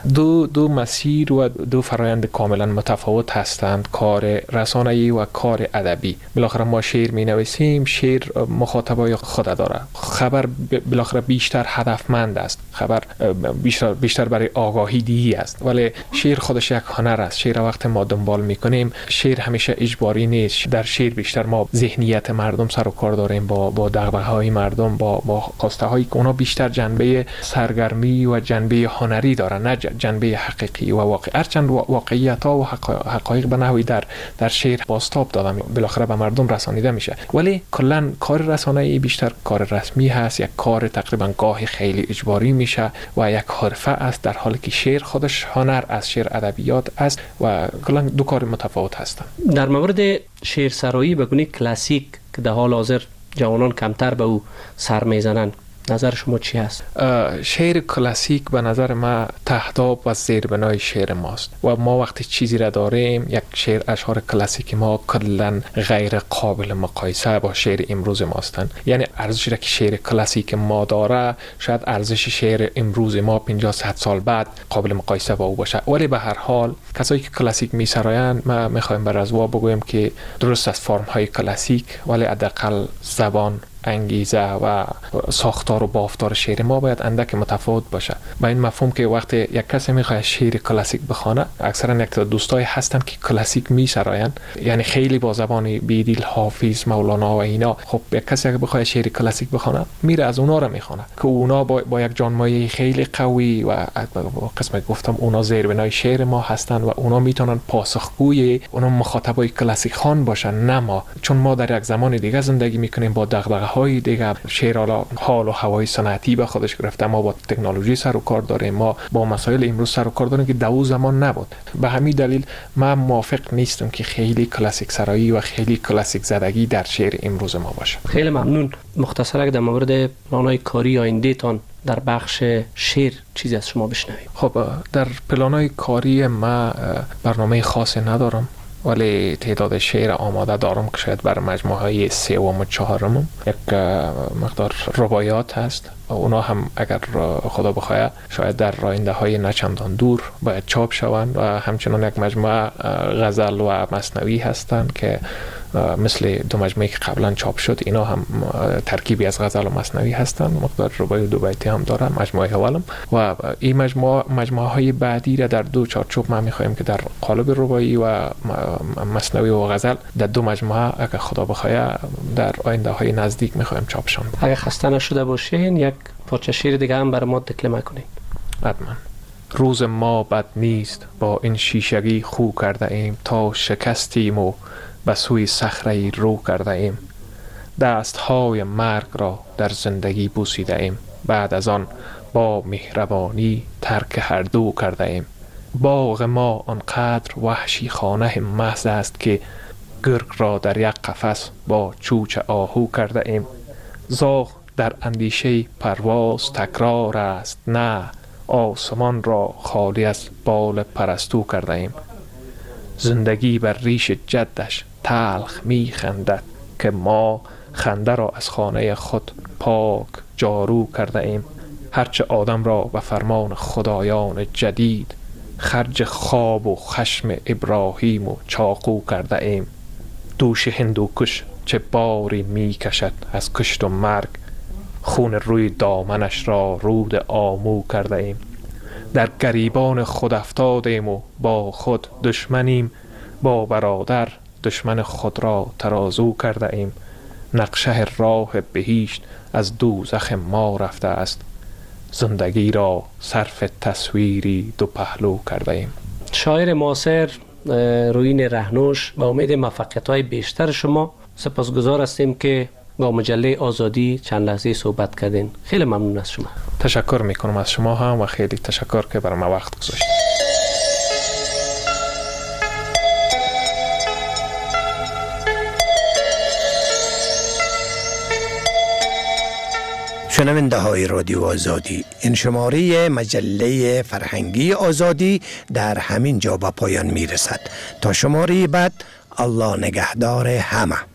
U: دو مسیر و دو فرایند کاملا متفاوت هستند، کار رسانه‌ای و کار ادبی. بالاخره ما شعر مینویسیم، شعر مخاطبای خود داره، خبر بالاخره بیشتر هدفمند است، خبر بیشتر برای آگاهی دهی است، ولی شعر خودش یک هنر است. شعر وقتی ما دنبال میکنیم شعر همیشه اجباری نیست. در شعر بیشتر ما ذهنیت مردم سر و کار داریم، با دغدغه‌های مردم، با خواسته هایی که اونا بیشتر جنبه سرگرمی و جنبه هنری دارن، نه جنبه حقیقی و واقعی. هرچند واقعیت ها و حقایق به نحوی در شعر بازتاب دادن بالاخره به مردم رسانیده میشه، ولی کلا کار رسانه‌ای بیشتر کار رسمی هست، یک کار تقریبا گاهی خیلی اجباری میشه و یک حرفه است، در حالی که شعر خودش هنر است، شعر ادبیات است و کلا دو کار متفاوت هستند.
T: در مورد شعر سرایی به گونه کلاسیک که در حال حاضر جوانان کمتر به او سر میزنن، نظر شما چی هست؟
U: شعر کلاسیک به نظر ما تهداب و زیربنای شعر ماست و ما وقتی چیزی را داریم، یک شعر اشعار کلاسیک ما کلا غیر قابل مقایسه با شعر امروز ماستن. یعنی ارزشی را که شعر کلاسیک ما داره شاید ارزش شعر امروز ما 50-100 سال بعد قابل مقایسه با او باشه، ولی به هر حال کسایی که کلاسیک میسرایند ما میخوایم بر از وا بگویم که درست از فرم های کلاسیک، ولی حداقل زبان، انگیزه و ساختار و بافتار شعر ما باید اندک متفاوت باشه. با این مفهوم که وقتی یک کسی میخواد شعر کلاسیک بخونه، اکثرا یک تا دوستای هستن که کلاسیک میسراین، یعنی خیلی با زبان بیدیل، حافظ، مولانا و اینا. خب یک کسی اگه بخواد شعر کلاسیک بخونه میره از اونا رو میخونه که اونا با یک جانمایه خیلی قوی و قسم گفتم اونا زیربنای شعر ما هستن و اونا میتونن پاسخگوی اونا مخاطبای کلاسیک خوان باشن، نه ما. چون ما در یک زمان دیگه زندگی میکنیم با دغدغه های دیگه. شعر حال و هوای صنعتی به خودش گرفته، ما با تکنولوژی سر و کار داریم، ما با مسائل امروز سر و کار داریم که دو زمان نبود. به همین دلیل من موافق نیستم که خیلی کلاسیک سرایی و خیلی کلاسیک زدگی در شعر امروز ما باشه.
T: خیلی ممنون. مختصرا در مورد پلان‌های کاری آینده تان در بخش شعر چیزی از شما بشنویم.
U: خب در پلان‌های کاری ما برنامه خاصی ندارم، ولی تعداد شعر آماده دارم که شاید بر مجموعه های 3 و 4 یک مقدار رباعیات هست. اونا هم اگر خدا بخواه شاید در آینده های نچندان دور باید چاپ شوند و همچنان یک مجموعه غزل و مثنوی هستند که مثل دو مجموعه که قبلا چاپ شد، اینا هم ترکیبی از غزل و مثنوی هستند. مقدار رباعی 2 بیتی هم داره مجموعه اولم و این مجموعه های بعدی را در 2 چارچوب ما می‌خوایم که در قالب رباعی و مثنوی و غزل در 2 مجموعه اگر خدا بخواه در آینده های نزدیک می‌خوایم چاپ شون.
T: اگه خسته نشده باشین یک پارچه شعر دیگه هم برای ما دکلمه کنین.
U: حتما. روز ما بد نیست، با این شیشگی خو کرده ایم، تا شکستیم و به سوی صخره رو کرده ایم. دستهای مرگ را در زندگی بوسیده ایم، بعد از آن با مهربانی ترک هر دو کرده ایم. باغ ما آنقدر وحشی خانه محض است که گرگ را در یک قفس با چوچ آهو کرده ایم. زاغ در اندیشه پرواز تکرار است، نه آسمان را خالی از بال پرستو کرده ایم. زندگی بر ریش جدش تلخ می خندد که ما خنده را از خانه خود پاک جارو کرده ایم. هرچه آدم را به فرمان خدایان جدید خرج خواب و خشم ابراهیم و چاقو کرده ایم. دوش هندوکش چه باری می کشد از کشت و مرگ، خون روی دامنش را رود آمو کرده ایم. در گریبان خود افتادیم و با خود دشمنیم، با برادر دشمن خود را ترازو کرده ایم. نقشه راه بهشت از دوزخ ما رفته است. زندگی را صرف تصویری دو پهلو کرده ایم.
T: شاعر معاصر روین رهنوش، با امید موفقیت‌های بیشتر شما سپاسگزار هستیم که با مجله آزادی چند لحظه صحبت کردین. خیلی ممنون از شما.
U: تشکر میکنم از شما هم و خیلی تشکر که برای ما وقت گذاشتید.
G: شنونده های رادیو آزادی، این شماره مجله فرهنگی آزادی در همین جا به پایان می رسد. تا شماره بعد، الله نگهدار همه.